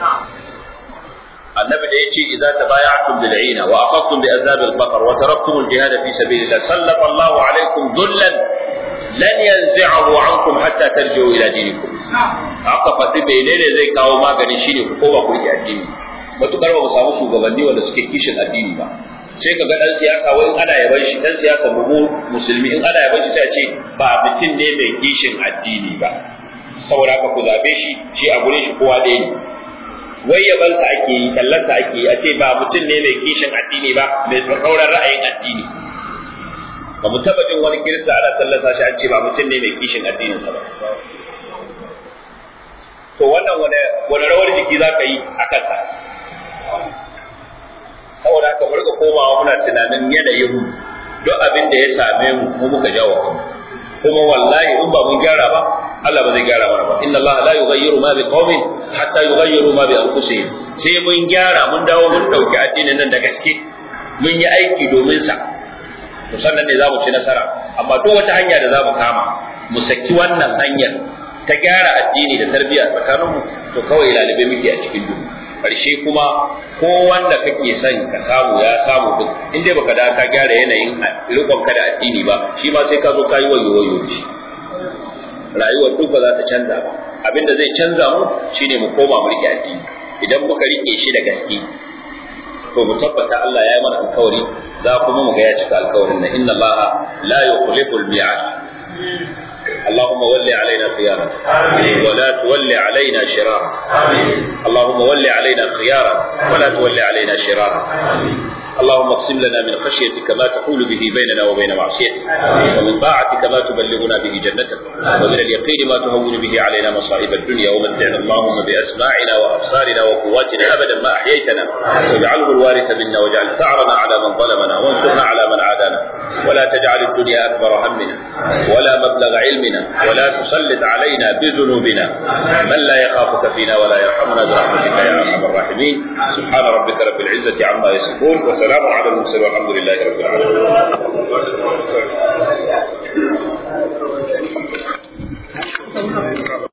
النبي ده يجي إذا تبايعتم بالعينة وأخذتم بأذناب البقر وتركتم الجهاد في سبيل الله سلط الله عليكم ذلا لن ينزعه عنكم حتى ترجعوا إلى دينكم. haka faɗi menene zai kawo magani shine ku koma ku rike addini matukar ba mu samu shugabanni wanda suke kishin addini ba sai ka ga dan siyasa wai in ana yaban shi dan siyasa mu musulmi in ana yaban shi sai a ce ba mutum ne mai kishin addini ba saboda haka ku zabe shi shi a gurin shi kowa ɗaya ne wai yabansa ake yi tallarsa ake yi a ce ba mutum ne mai kishin addini ba mai tsauran ra'ayin addini ba mu taba jin wani kirista ana tallata shi an ce ba mutum ne mai kishin addininsa ba to wannan wani rawar jiki za ka yi a kansa saboda haka mu rika komawa muna tunanin yanayin mu duk abin da ya same mu mu muka jawo kuma wallahi in ba mun gyara ba Allah ba zai gyara mana ba inna Allah la yughayyiru ma biqaumin hatta yughayyiru ma bi anfusihim sai mun gyara mun dawo mun dauki addinin nan da gaske mun yi aiki domin sa to sannan ne zamu ci nasara amma duk wata hanya da zamu kama mu saki wannan hanyar ta gyara addini da tarbiyya tsakanin mu to kawai lalibe muke a cikin duhu karshe kuma ko wanda kake son ka samu ya samu duk in dai baka da ka gyara yanayin rikon ka da addini ba shi ma sai ka zo ka yi wayo wayo shi rayuwar duk ba za ta canza ba abinda zai canza mu shine mu koma mu rike addini idan muka rike shi da gaske to mu tabbata Allah ya yi mana alkawari za kuma mu ga ya cika alkawarin nan inna Allah la yukhliful mi'ad اللهم ول علينا خيارنا ولا تول علينا شرارنا اللهم ول علينا خيارنا ولا تول علينا شرارنا اللهم اقسم لنا من خشيتك ما تحول به بيننا وبين معصيتك ومن طاعتك ما تبلغنا به جنتك ومن اليقين ما تهون به علينا مصائب الدنيا ومتعنا اللهم بأسماعنا وأبصارنا وقواتنا أبدا ما أحييتنا واجعله الوارث منا واجعل ثأرنا على من ظلمنا وانصرنا على من عادانا ولا تجعل الدنيا أكبر همنا ولا مبلغ علمنا ولا تسلط علينا بذنوبنا من لا يخافك فينا ولا يرحمنا برحمتك يا أرحم الراحمين سبحان ربك رب العزة عما يصفون وسلام على المرسلين والحمد لله رب العالمين.